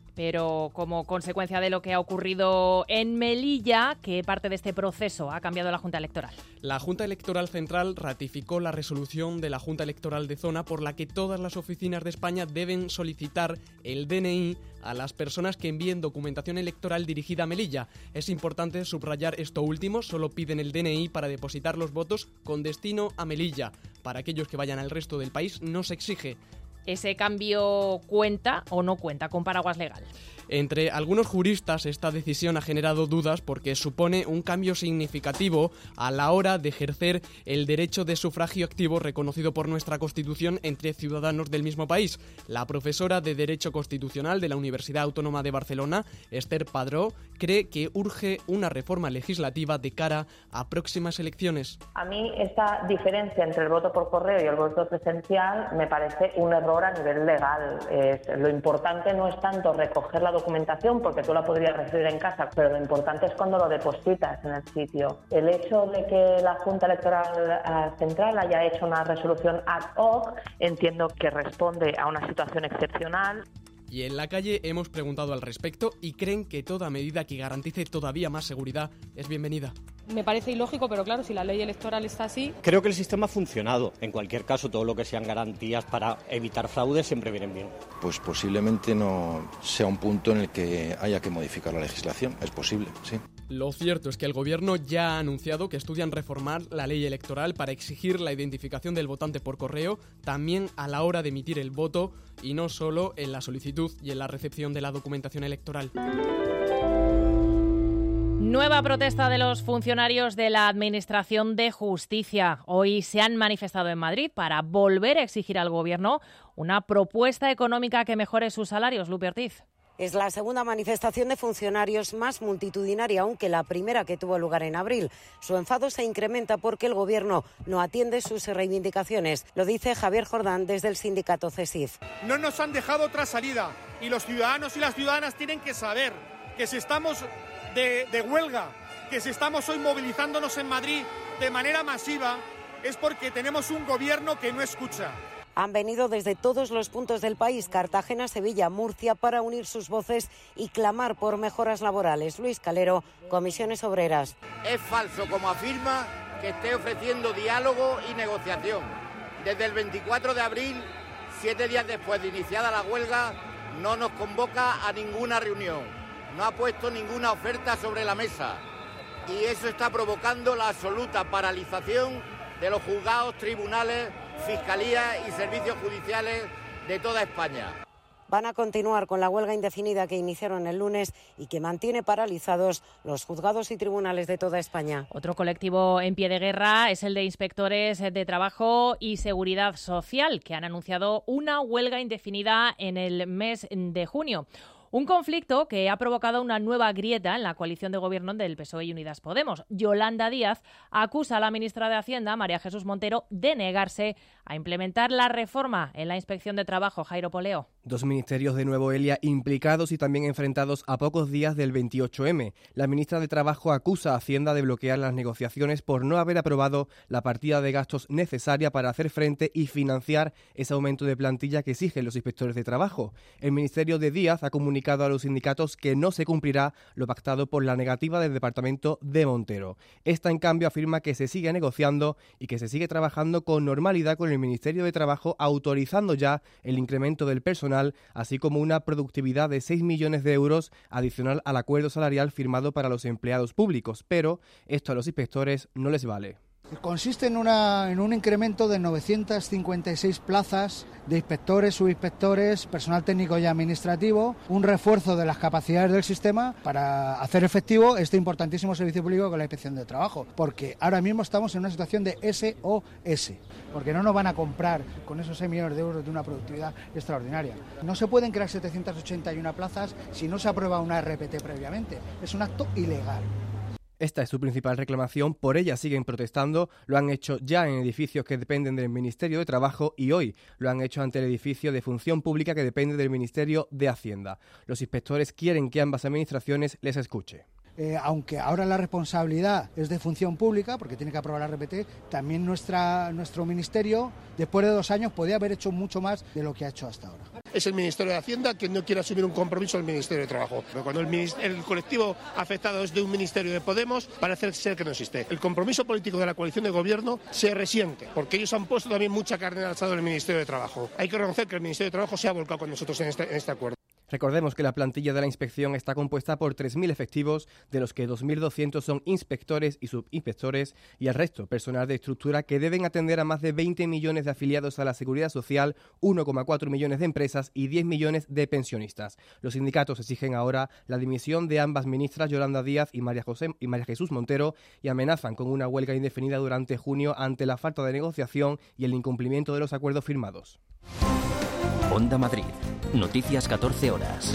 Pero como consecuencia de lo que ha ocurrido en Melilla, ¿qué parte de este proceso ha cambiado la Junta Electoral? La Junta Electoral Central ratificó la resolución de la Junta Electoral de Zona por la que todas las oficinas de España deben solicitar el DNI a las personas que envíen documentación electoral dirigida a Melilla. Es importante subrayar esto último, solo piden el DNI para depositar los votos con destino a Melilla. Para aquellos que vayan al resto del país no se exige. ¿Ese cambio cuenta o no cuenta con paraguas legal? Entre algunos juristas esta decisión ha generado dudas porque supone un cambio significativo a la hora de ejercer el derecho de sufragio activo reconocido por nuestra Constitución entre ciudadanos del mismo país. La profesora de Derecho Constitucional de la Universidad Autónoma de Barcelona, Esther Padró, cree que urge una reforma legislativa de cara a próximas elecciones. A mí esta diferencia entre el voto por correo y el voto presencial me parece un error a nivel legal. Lo importante no es tanto recoger la documentación, porque tú la podrías recibir en casa, pero lo importante es cuando lo depositas en el sitio. El hecho de que la Junta Electoral Central haya hecho una resolución ad hoc, entiendo que responde a una situación excepcional. Y en la calle hemos preguntado al respecto y creen que toda medida que garantice todavía más seguridad es bienvenida. Me parece ilógico, pero claro, si la ley electoral está así... Creo que el sistema ha funcionado. En cualquier caso, todo lo que sean garantías para evitar fraude siempre vienen bien. Pues posiblemente no sea un punto en el que haya que modificar la legislación. Es posible, sí. Lo cierto es que el Gobierno ya ha anunciado que estudian reformar la ley electoral para exigir la identificación del votante por correo, también a la hora de emitir el voto y no solo en la solicitud y en la recepción de la documentación electoral. Nueva protesta de los funcionarios de la Administración de Justicia. Hoy se han manifestado en Madrid para volver a exigir al Gobierno una propuesta económica que mejore sus salarios. Lupe Ortiz. Es la segunda manifestación de funcionarios más multitudinaria, aunque la primera que tuvo lugar en abril. Su enfado se incrementa porque el Gobierno no atiende sus reivindicaciones. Lo dice Javier Jordán desde el sindicato CESIF. No nos han dejado otra salida y los ciudadanos y las ciudadanas tienen que saber que si estamos de huelga, que si estamos hoy movilizándonos en Madrid de manera masiva, es porque tenemos un Gobierno que no escucha. Han venido desde todos los puntos del país, Cartagena, Sevilla, Murcia, para unir sus voces y clamar por mejoras laborales. Luis Calero, Comisiones Obreras. Es falso, como afirma, que esté ofreciendo diálogo y negociación. Desde el 24 de abril 7 días después de iniciada la huelga, no nos convoca a ninguna reunión, no ha puesto ninguna oferta sobre la mesa y eso está provocando la absoluta paralización de los juzgados, tribunales, fiscalías y servicios judiciales de toda España. Van a continuar con la huelga indefinida que iniciaron el lunes y que mantiene paralizados los juzgados y tribunales de toda España. Otro colectivo en pie de guerra es el de inspectores de trabajo y seguridad social, que han anunciado una huelga indefinida en el mes de junio. Un conflicto que ha provocado una nueva grieta en la coalición de gobierno del PSOE y Unidas Podemos. Yolanda Díaz acusa a la ministra de Hacienda, María Jesús Montero, de negarse a implementar la reforma en la Inspección de Trabajo. Jairo Poleo. Dos ministerios de nuevo Elia implicados y también enfrentados a pocos días del 28M. La ministra de Trabajo acusa a Hacienda de bloquear las negociaciones por no haber aprobado la partida de gastos necesaria para hacer frente y financiar ese aumento de plantilla que exigen los inspectores de trabajo. El ministerio de Díaz ha comunicado a los sindicatos que no se cumplirá lo pactado por la negativa del departamento de Montero. Esta, en cambio, afirma que se sigue negociando y que se sigue trabajando con normalidad con el Ministerio de Trabajo, autorizando ya el incremento del personal, así como una productividad de 6 millones de euros adicional al acuerdo salarial firmado para los empleados públicos. Pero esto a los inspectores no les vale. Consiste en un incremento de 956 plazas de inspectores, subinspectores, personal técnico y administrativo, un refuerzo de las capacidades del sistema para hacer efectivo este importantísimo servicio público con la Inspección de Trabajo, porque ahora mismo estamos en una situación de SOS, porque no nos van a comprar con esos 6 millones de euros de una productividad extraordinaria. No se pueden crear 781 plazas si no se aprueba una RPT previamente, es un acto ilegal. Esta es su principal reclamación, por ella siguen protestando, lo han hecho ya en edificios que dependen del Ministerio de Trabajo y hoy lo han hecho ante el edificio de Función Pública que depende del Ministerio de Hacienda. Los inspectores quieren que ambas administraciones les escuche. Aunque ahora la responsabilidad es de Función Pública, porque tiene que aprobar la RPT, también nuestro ministerio, después de 2 años, podría haber hecho mucho más de lo que ha hecho hasta ahora. Es el Ministerio de Hacienda quien no quiere asumir un compromiso del Ministerio de Trabajo. Pero cuando el colectivo afectado es de un ministerio de Podemos, parece ser que no existe. El compromiso político de la coalición de gobierno se resiente, porque ellos han puesto también mucha carne al asado del Ministerio de Trabajo. Hay que reconocer que el Ministerio de Trabajo se ha volcado con nosotros en este acuerdo. Recordemos que la plantilla de la inspección está compuesta por 3.000 efectivos, de los que 2.200 son inspectores y subinspectores, y el resto, personal de estructura que deben atender a más de 20 millones de afiliados a la Seguridad Social, 1,4 millones de empresas y 10 millones de pensionistas. Los sindicatos exigen ahora la dimisión de ambas ministras, Yolanda Díaz y María Jesús Montero, y amenazan con una huelga indefinida durante junio ante la falta de negociación y el incumplimiento de los acuerdos firmados. Onda Madrid. Noticias 14 horas.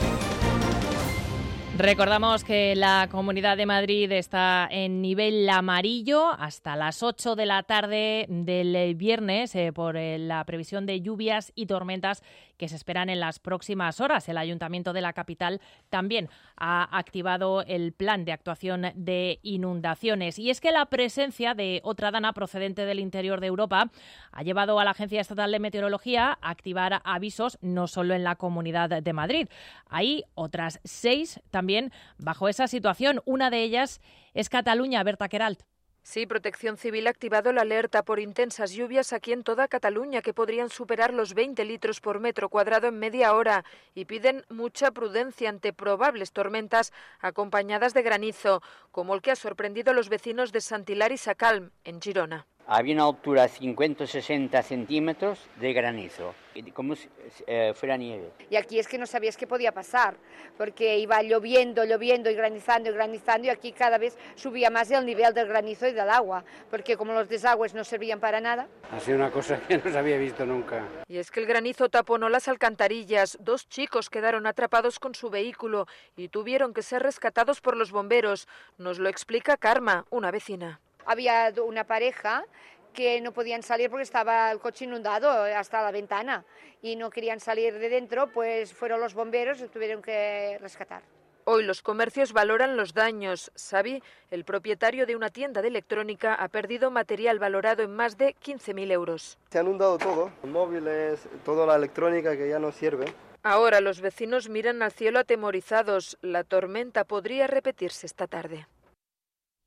Recordamos que la Comunidad de Madrid está en nivel amarillo hasta las 8 de la tarde del viernes por la previsión de lluvias y tormentas que se esperan en las próximas horas. El Ayuntamiento de la capital también ha activado el plan de actuación de inundaciones. Y es que la presencia de otra dana procedente del interior de Europa ha llevado a la Agencia Estatal de Meteorología a activar avisos no solo en la Comunidad de Madrid. Hay otras 6 también bajo esa situación. Una de ellas es Cataluña. Berta Queralt. Sí, Protección Civil ha activado la alerta por intensas lluvias aquí en toda Cataluña, que podrían superar los 20 litros por metro cuadrado en media hora, y piden mucha prudencia ante probables tormentas acompañadas de granizo, como el que ha sorprendido a los vecinos de Sant Hilari i Sacalm, en Girona. Había una altura de 50-60 centímetros de granizo, como si fuera nieve. Y aquí es que no sabías qué podía pasar, porque iba lloviendo y granizando, y aquí cada vez subía más el nivel del granizo y del agua, porque como los desagües no servían para nada. Ha sido una cosa que no se había visto nunca. Y es que el granizo taponó las alcantarillas. 2 chicos quedaron atrapados con su vehículo y tuvieron que ser rescatados por los bomberos. Nos lo explica Karma, una vecina. Había una pareja que no podían salir porque estaba el coche inundado hasta la ventana y no querían salir de dentro, pues fueron los bomberos y tuvieron que rescatar. Hoy los comercios valoran los daños. Xavi, el propietario de una tienda de electrónica, ha perdido material valorado en más de 15.000 euros. Se han inundado todo, móviles, toda la electrónica que ya no sirve. Ahora los vecinos miran al cielo atemorizados. La tormenta podría repetirse esta tarde.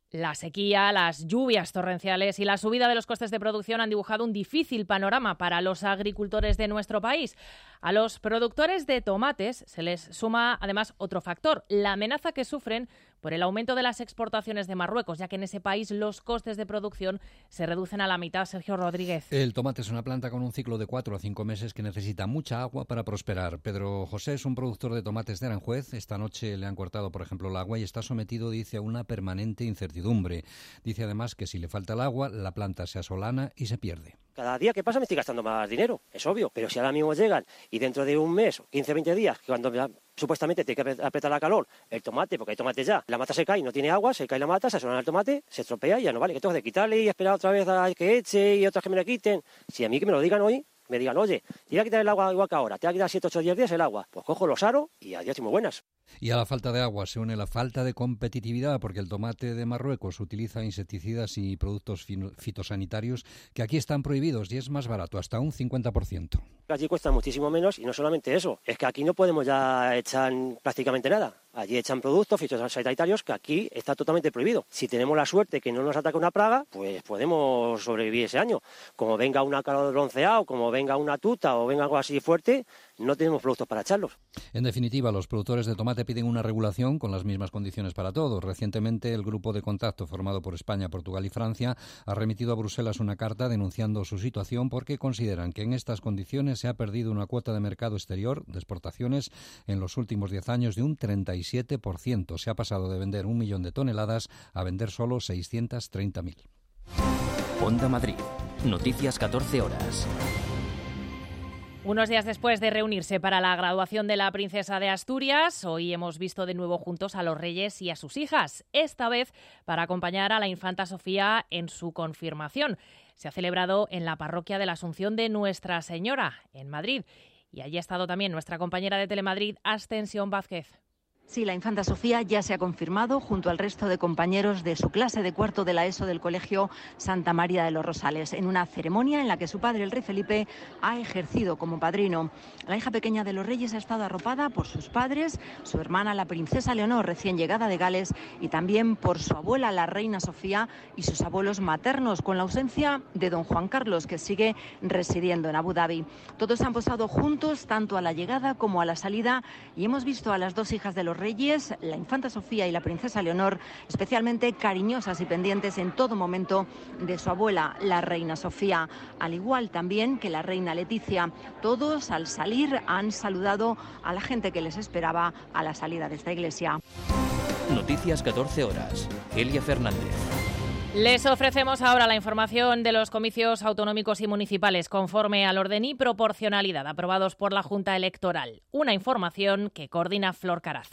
La sequía, las lluvias torrenciales y la subida de los costes de producción han dibujado un difícil panorama para los agricultores de nuestro país. A los productores de tomates se les suma además otro factor, la amenaza que sufren por el aumento de las exportaciones de Marruecos, ya que en ese país los costes de producción se reducen a la mitad. Sergio Rodríguez. El tomate es una planta con un ciclo de 4 a 5 meses que necesita mucha agua para prosperar. Pedro José es un productor de tomates de Aranjuez. Esta noche le han cortado, por ejemplo, el agua y está sometido, dice, a una permanente incertidumbre. Dice además que si le falta el agua, la planta se asolana y se pierde. Cada día que pasa me estoy gastando más dinero, es obvio, pero si ahora mismo llegan y dentro de un mes, 15 o 20 días, cuando supuestamente tiene que apretar la calor el tomate, porque hay tomate ya, la mata se cae y no tiene agua, se cae la mata, se asolana el tomate, se estropea y ya no vale. ¿Qué tengo que quitarle y esperar otra vez a que eche y otras que me le quiten? Si a mí que me lo digan hoy, me digan, oye, te voy a quitar el agua igual que ahora, te voy a quitar 7, 8, 10 días el agua, pues cojo los aros y adiós y muy buenas. Y a la falta de agua se une la falta de competitividad, porque el tomate de Marruecos utiliza insecticidas y productos fitosanitarios que aquí están prohibidos y es más barato, hasta un 50%. Allí cuesta muchísimo menos y no solamente eso, es que aquí no podemos ya echar prácticamente nada. Allí echan productos fitosanitarios que aquí está totalmente prohibido. Si tenemos la suerte que no nos ataque una plaga, pues podemos sobrevivir ese año. Como venga una calor bronceado, como venga una tuta o venga algo así fuerte, no tenemos productos para echarlos. En definitiva, los productores de tomate piden una regulación con las mismas condiciones para todos. Recientemente, el grupo de contacto formado por España, Portugal y Francia ha remitido a Bruselas una carta denunciando su situación porque consideran que en estas condiciones se ha perdido una cuota de mercado exterior de exportaciones en los últimos 10 años de un 37%. Se ha pasado de vender 1 millón de toneladas a vender solo 630.000. Onda Madrid. Noticias 14 horas. Unos días después de reunirse para la graduación de la princesa de Asturias, hoy hemos visto de nuevo juntos a los reyes y a sus hijas, esta vez para acompañar a la infanta Sofía en su confirmación. Se ha celebrado en la parroquia de la Asunción de Nuestra Señora, en Madrid. Y allí ha estado también nuestra compañera de Telemadrid, Ascensión Vázquez. Sí, la infanta Sofía ya se ha confirmado junto al resto de compañeros de su clase de cuarto de la ESO del Colegio Santa María de los Rosales, en una ceremonia en la que su padre, el rey Felipe, ha ejercido como padrino. La hija pequeña de los reyes ha estado arropada por sus padres, su hermana, la princesa Leonor, recién llegada de Gales, y también por su abuela, la reina Sofía, y sus abuelos maternos, con la ausencia de don Juan Carlos, que sigue residiendo en Abu Dhabi. Todos han posado juntos, tanto a la llegada como a la salida, y hemos visto a las dos hijas de los reyes, la infanta Sofía y la princesa Leonor, especialmente cariñosas y pendientes en todo momento de su abuela, la reina Sofía, al igual también que la reina Leticia. Todos, al salir, han saludado a la gente que les esperaba a la salida de esta iglesia. Noticias 14 horas. Elia Fernández. Les ofrecemos ahora la información de los comicios autonómicos y municipales conforme al orden y proporcionalidad aprobados por la Junta Electoral. Una información que coordina Flor Carazo.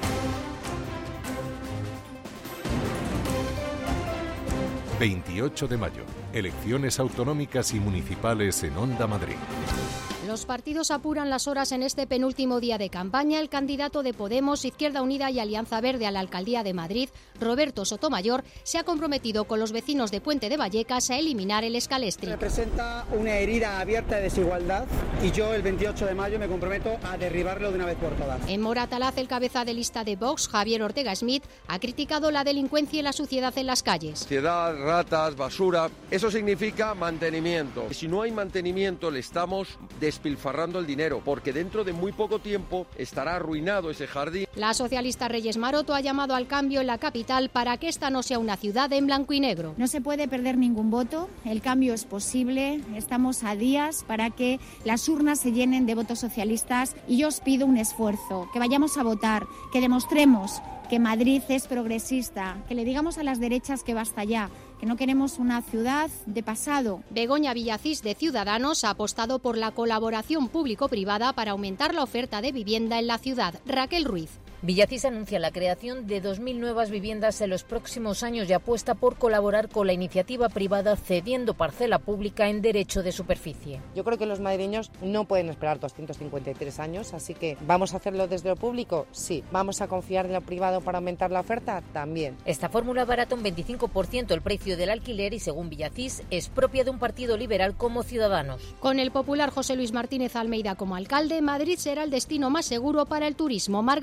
28 de mayo. Elecciones autonómicas y municipales en Onda Madrid. Los partidos apuran las horas en este penúltimo día de campaña. El candidato de Podemos, Izquierda Unida y Alianza Verde a la Alcaldía de Madrid, Roberto Sotomayor, se ha comprometido con los vecinos de Puente de Vallecas a eliminar el escalestri. Representa una herida abierta de desigualdad y yo el 28 de mayo me comprometo a derribarlo de una vez por todas. En Moratalaz, el cabeza de lista de Vox, Javier Ortega Smith, ha criticado la delincuencia y la suciedad en las calles. Suciedad, ratas, basura, eso significa mantenimiento. Si no hay mantenimiento le estamos despilfarrando el dinero, porque dentro de muy poco tiempo estará arruinado ese jardín. La socialista Reyes Maroto ha llamado al cambio en la capital para que esta no sea una ciudad en blanco y negro. No se puede perder ningún voto, el cambio es posible, estamos a días para que las urnas se llenen de votos socialistas y yo os pido un esfuerzo, que vayamos a votar, que demostremos que Madrid es progresista, que le digamos a las derechas que basta ya, que no queremos una ciudad de pasado. Begoña Villacís, de Ciudadanos, ha apostado por la colaboración público-privada para aumentar la oferta de vivienda en la ciudad. Raquel Ruiz. Villacís anuncia la creación de 2.000 nuevas viviendas en los próximos años y apuesta por colaborar con la iniciativa privada cediendo parcela pública en derecho de superficie. Yo creo que los madrileños no pueden esperar 253 años, así que ¿vamos a hacerlo desde lo público? Sí. ¿Vamos a confiar en lo privado para aumentar la oferta? También. Esta fórmula barata un 25% el precio del alquiler y, según Villacís, es propia de un partido liberal como Ciudadanos. Con el popular José Luis Martínez Almeida como alcalde, Madrid será el destino más seguro para el turismo. Mar García.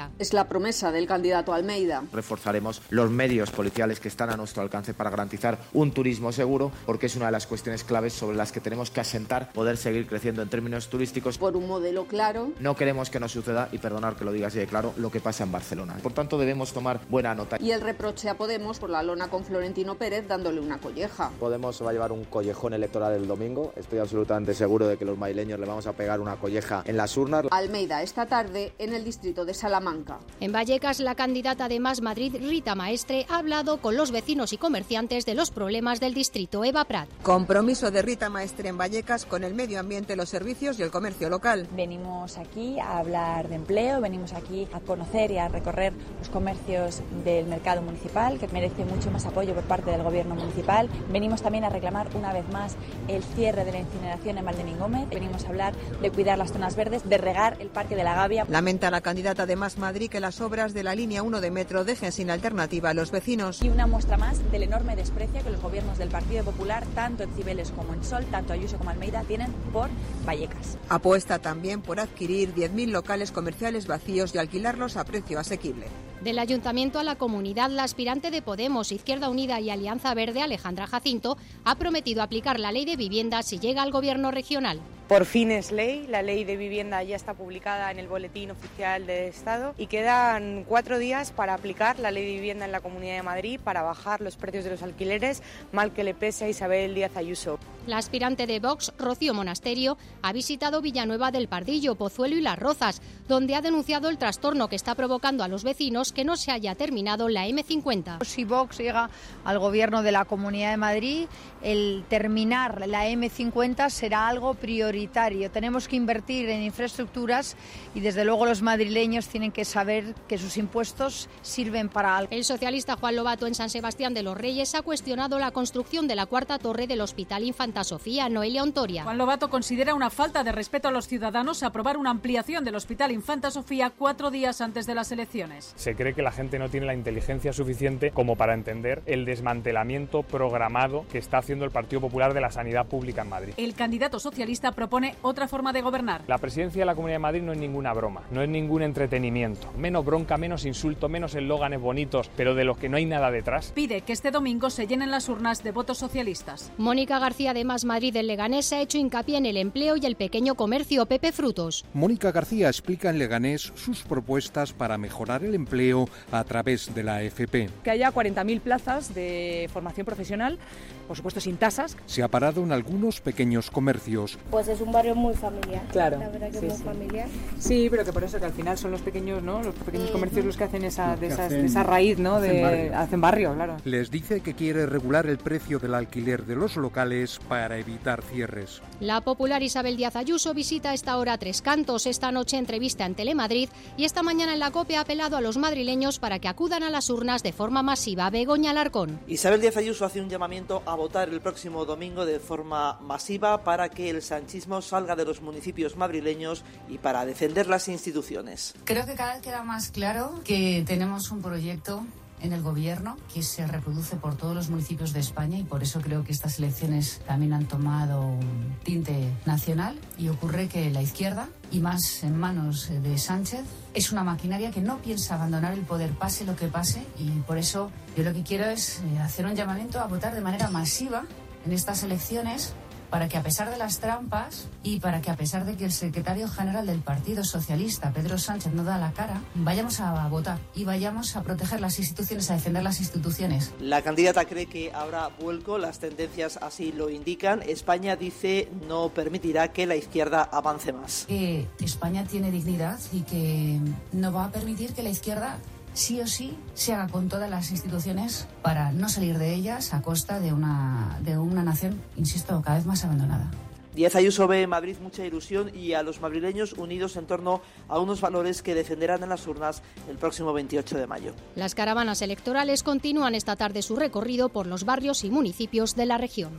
Almeida. Es la promesa del candidato Almeida. Reforzaremos los medios policiales que están a nuestro alcance para garantizar un turismo seguro, porque es una de las cuestiones claves sobre las que tenemos que asentar poder seguir creciendo en términos turísticos. Por un modelo claro. No queremos que nos suceda, y perdonar que lo diga así de claro, lo que pasa en Barcelona. Por tanto, debemos tomar buena nota. Y el reproche a Podemos por la lona con Florentino Pérez dándole una colleja. Podemos va a llevar un collejón electoral el domingo. Estoy absolutamente seguro de que los madrileños le vamos a pegar una colleja en las urnas. Almeida esta tarde en el distrito de Salamanca. En Vallecas, la candidata de Más Madrid, Rita Maestre, ha hablado con los vecinos y comerciantes de los problemas del distrito. Eva Prat. Compromiso de Rita Maestre en Vallecas con el medio ambiente, los servicios y el comercio local. Venimos aquí a hablar de empleo, venimos aquí a conocer y a recorrer los comercios del mercado municipal, que merece mucho más apoyo por parte del gobierno municipal. Venimos también a reclamar una vez más el cierre de la incineración en Valdemín Gómez. Venimos a hablar de cuidar las zonas verdes, de regar el Parque de la Gavia. Lamenta la candidata de Más Madrid que las obras de la línea 1 de metro dejen sin alternativa a los vecinos. Y una muestra más del enorme desprecio que los gobiernos del Partido Popular, tanto en Cibeles como en Sol, tanto Ayuso como Almeida, tienen por Vallecas. Apuesta también por adquirir 10.000 locales comerciales vacíos y alquilarlos a precio asequible. Del Ayuntamiento a la Comunidad, la aspirante de Podemos, Izquierda Unida y Alianza Verde, Alejandra Jacinto, ha prometido aplicar la ley de vivienda si llega al gobierno regional. Por fin es ley, la ley de vivienda ya está publicada en el Boletín Oficial del Estado y quedan 4 días para aplicar la ley de vivienda en la Comunidad de Madrid, para bajar los precios de los alquileres, mal que le pese a Isabel Díaz Ayuso. La aspirante de Vox, Rocío Monasterio, ha visitado Villanueva del Pardillo, Pozuelo y Las Rozas, donde ha denunciado el trastorno que está provocando a los vecinos que no se haya terminado la M50. Si Vox llega al gobierno de la Comunidad de Madrid, el terminar la M50 será algo prioritario. Tenemos que invertir en infraestructuras y desde luego los madrileños tienen que saber que sus impuestos sirven para algo. El socialista Juan Lobato en San Sebastián de los Reyes ha cuestionado la construcción de la cuarta torre del Hospital Infanta Sofía. Noelia Ontoria. Juan Lobato considera una falta de respeto a los ciudadanos aprobar una ampliación del Hospital Infanta Sofía 4 días antes de las elecciones. Se cree que la gente no tiene la inteligencia suficiente como para entender el desmantelamiento programado que está haciendo el Partido Popular de la sanidad pública en Madrid. El candidato socialista propone otra forma de gobernar. La presidencia de la Comunidad de Madrid no es ninguna broma, no es ningún entretenimiento. Menos bronca, menos insulto, menos eslóganes bonitos, pero de los que no hay nada detrás. Pide que este domingo se llenen las urnas de votos socialistas. Mónica García de Más Madrid del Leganés ha hecho hincapié en el empleo y el pequeño comercio. Pepe Frutos. Mónica García explica en Leganés sus propuestas para mejorar el empleo a través de la AFP. Que haya 40.000 plazas de formación profesional, por supuesto sin tasas. Se ha parado en algunos pequeños comercios. Pues es un barrio muy familiar. Claro. La verdad que muy familiar. Sí, pero que por eso que al final son los pequeños, ¿no? Los pequeños comercios los que hacen esa raíz, ¿no? Hacen barrio, claro. Les dice que quiere regular el precio del alquiler de los locales para evitar cierres. La popular Isabel Díaz Ayuso visita a esta hora Tres Cantos. Esta noche entrevista en Telemadrid y esta mañana en la COPE ha apelado a los madrileños para que acudan a las urnas de forma masiva. Begoña Alarcón. Isabel Díaz Ayuso hace un llamamiento a votar el próximo domingo de forma masiva para que el sanchismo salga de los municipios madrileños y para defender las instituciones. Creo que cada vez queda más claro que tenemos un proyecto en el gobierno que se reproduce por todos los municipios de España y por eso creo que estas elecciones también han tomado un tinte nacional y ocurre que la izquierda, y más en manos de Sánchez, es una maquinaria que no piensa abandonar el poder pase lo que pase y por eso yo lo que quiero es hacer un llamamiento a votar de manera masiva en estas elecciones para que a pesar de las trampas y para que a pesar de que el secretario general del Partido Socialista, Pedro Sánchez, no da la cara, vayamos a votar y vayamos a proteger las instituciones, a defender las instituciones. La candidata cree que habrá vuelco, las tendencias así lo indican. España, dice, no permitirá que la izquierda avance más. España tiene dignidad y que no va a permitir que la izquierda sí o sí se haga con todas las instituciones para no salir de ellas a costa de una nación, insisto, cada vez más abandonada. Díaz Ayuso ve en Madrid mucha ilusión y a los madrileños unidos en torno a unos valores que defenderán en las urnas el próximo 28 de mayo. Las caravanas electorales continúan esta tarde su recorrido por los barrios y municipios de la región.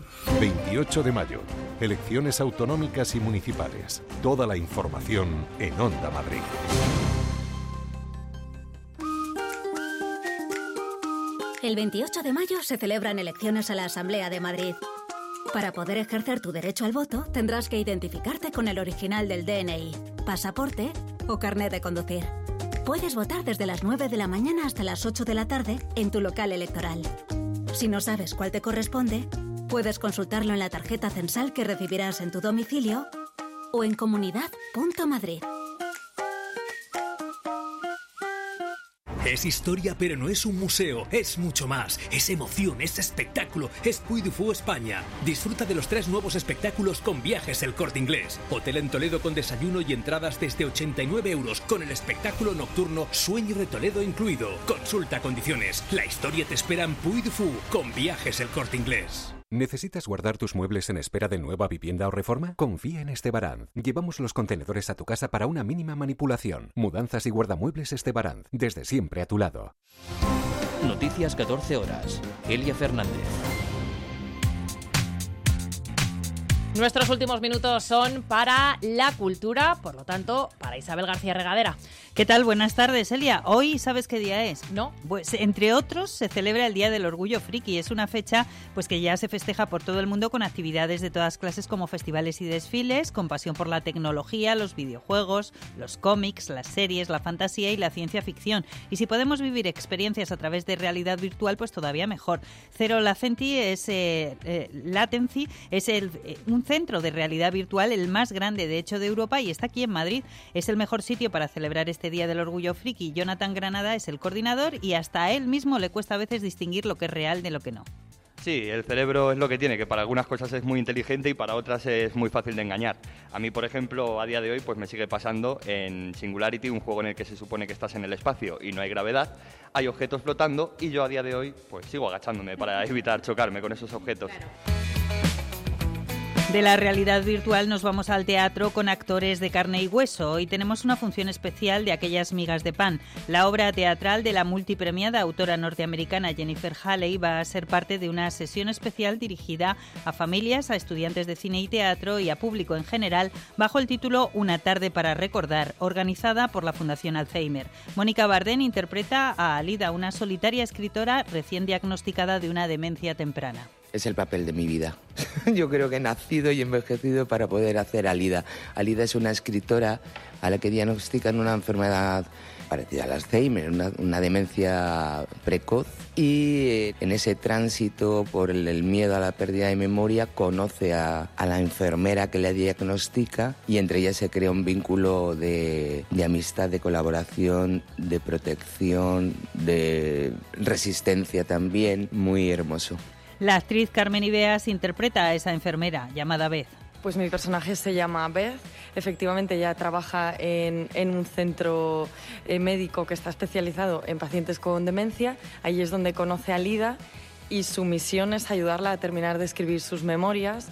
28 de mayo, elecciones autonómicas y municipales. Toda la información en Onda Madrid. El 28 de mayo se celebran elecciones a la Asamblea de Madrid. Para poder ejercer tu derecho al voto, tendrás que identificarte con el original del DNI, pasaporte o carnet de conducir. Puedes votar desde las 9 de la mañana hasta las 8 de la tarde en tu local electoral. Si no sabes cuál te corresponde, puedes consultarlo en la tarjeta censal que recibirás en tu domicilio o en comunidad.madrid. Es historia, pero no es un museo, es mucho más. Es emoción, es espectáculo, es Puy du Fou España. Disfruta de los 3 nuevos espectáculos con Viajes El Corte Inglés. Hotel en Toledo con desayuno y entradas desde 89 €, con el espectáculo nocturno Sueño de Toledo incluido. Consulta condiciones. La historia te espera en Puy du Fou con Viajes El Corte Inglés. ¿Necesitas guardar tus muebles en espera de nueva vivienda o reforma? Confía en Estebaranz. Llevamos los contenedores a tu casa para una mínima manipulación. Mudanzas y guardamuebles Estebaranz. Desde siempre a tu lado. Noticias 14 horas. Elia Fernández. Nuestros últimos minutos son para la cultura, por lo tanto, para Isabel García Regadera. ¿Qué tal? Buenas tardes, Elia. Hoy, ¿sabes qué día es? No. Pues, entre otros, se celebra el Día del Orgullo Friki. Es una fecha pues que ya se festeja por todo el mundo con actividades de todas clases como festivales y desfiles, con pasión por la tecnología, los videojuegos, los cómics, las series, la fantasía y la ciencia ficción. Y si podemos vivir experiencias a través de realidad virtual, pues todavía mejor. Zero Latency es un centro de realidad virtual, el más grande de hecho de Europa, y está aquí en Madrid. Es el mejor sitio para celebrar este Día del Orgullo Friki. Jonathan Granada es el coordinador y hasta a él mismo le cuesta a veces distinguir lo que es real de lo que no. Sí, el cerebro es lo que tiene, que para algunas cosas es muy inteligente y para otras es muy fácil de engañar. A mí, por ejemplo, a día de hoy pues me sigue pasando en Singularity, un juego en el que se supone que estás en el espacio y no hay gravedad, hay objetos flotando y yo a día de hoy pues sigo agachándome para evitar chocarme con esos objetos. Claro. De la realidad virtual nos vamos al teatro con actores de carne y hueso. Hoy tenemos una función especial de Aquellas migas de pan. La obra teatral de la multipremiada autora norteamericana Jennifer Halley va a ser parte de una sesión especial dirigida a familias, a estudiantes de cine y teatro y a público en general, bajo el título Una tarde para recordar, organizada por la Fundación Alzheimer. Mónica Bardén interpreta a Alida, una solitaria escritora recién diagnosticada de una demencia temprana. Es el papel de mi vida. Yo creo que he nacido y envejecido para poder hacer Alida. Alida es una escritora a la que diagnostican una enfermedad parecida al Alzheimer, una demencia precoz, y en ese tránsito por el miedo a la pérdida de memoria conoce a la enfermera que le diagnostica y entre ellas se crea un vínculo de amistad, de colaboración, de protección, de resistencia también, muy hermoso. La actriz Carmen Ibeas interpreta a esa enfermera llamada Beth. Pues mi personaje se llama Beth. Efectivamente, ella trabaja en un centro médico que está especializado en pacientes con demencia. Ahí es donde conoce a Lida y su misión es ayudarla a terminar de escribir sus memorias,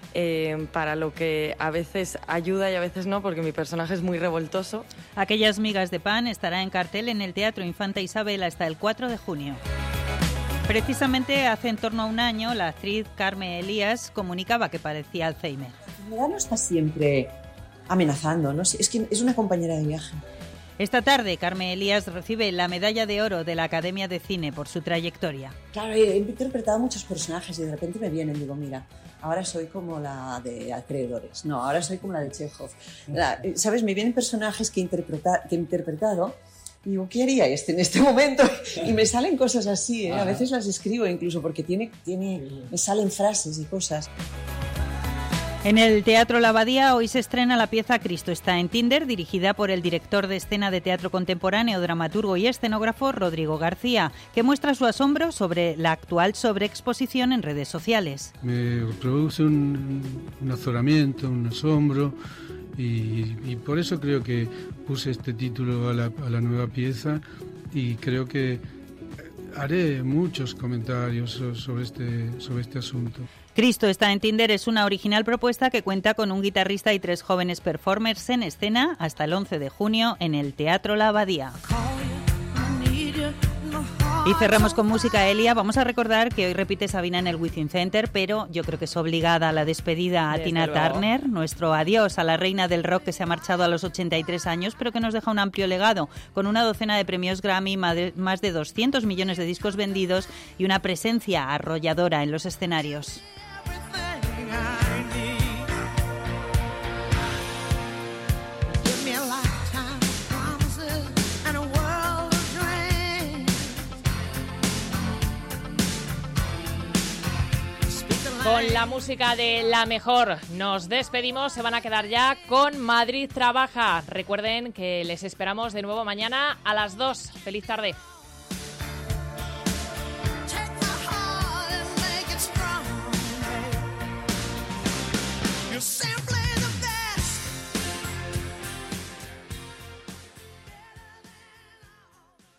para lo que a veces ayuda y a veces no, porque mi personaje es muy revoltoso. Aquellas migas de pan estará en cartel en el Teatro Infanta Isabel hasta el 4 de junio. Precisamente hace en torno a un año, la actriz Carmen Elías comunicaba que padecía Alzheimer. La enfermedad no está siempre amenazando, ¿no? Es que es una compañera de viaje. Esta tarde, Carmen Elías recibe la medalla de oro de la Academia de Cine por su trayectoria. Claro, he interpretado muchos personajes y de repente me vienen, digo, mira, ahora soy como la de Acreedores, no, ahora soy como la de Chekhov. ¿Sabes? Me vienen personajes que he interpretado. Y digo, ¿qué haría en este momento? Y me salen cosas así, ¿eh? A veces las escribo incluso porque me salen frases y cosas. En el Teatro La Abadía hoy se estrena la pieza Cristo está en Tinder, dirigida por el director de escena de teatro contemporáneo, dramaturgo y escenógrafo Rodrigo García, que muestra su asombro sobre la actual sobreexposición en redes sociales. Me produce un azoramiento, un asombro. Y por eso creo que puse este título a la nueva pieza y creo que haré muchos comentarios sobre este asunto. Cristo está en Tinder es una original propuesta que cuenta con un guitarrista y 3 jóvenes performers en escena hasta el 11 de junio en el Teatro La Abadía. Y cerramos con música, Elia. Vamos a recordar que hoy repite Sabina en el Wizzing Center, pero yo creo que es obligada la despedida a Tina Turner, nuestro adiós a la reina del rock que se ha marchado a los 83 años, pero que nos deja un amplio legado, con una docena de premios Grammy, más de 200 millones de discos vendidos y una presencia arrolladora en los escenarios. Con la música de La Mejor nos despedimos. Se van a quedar ya con Madrid Trabaja. Recuerden que les esperamos de nuevo mañana a las 2. Feliz tarde.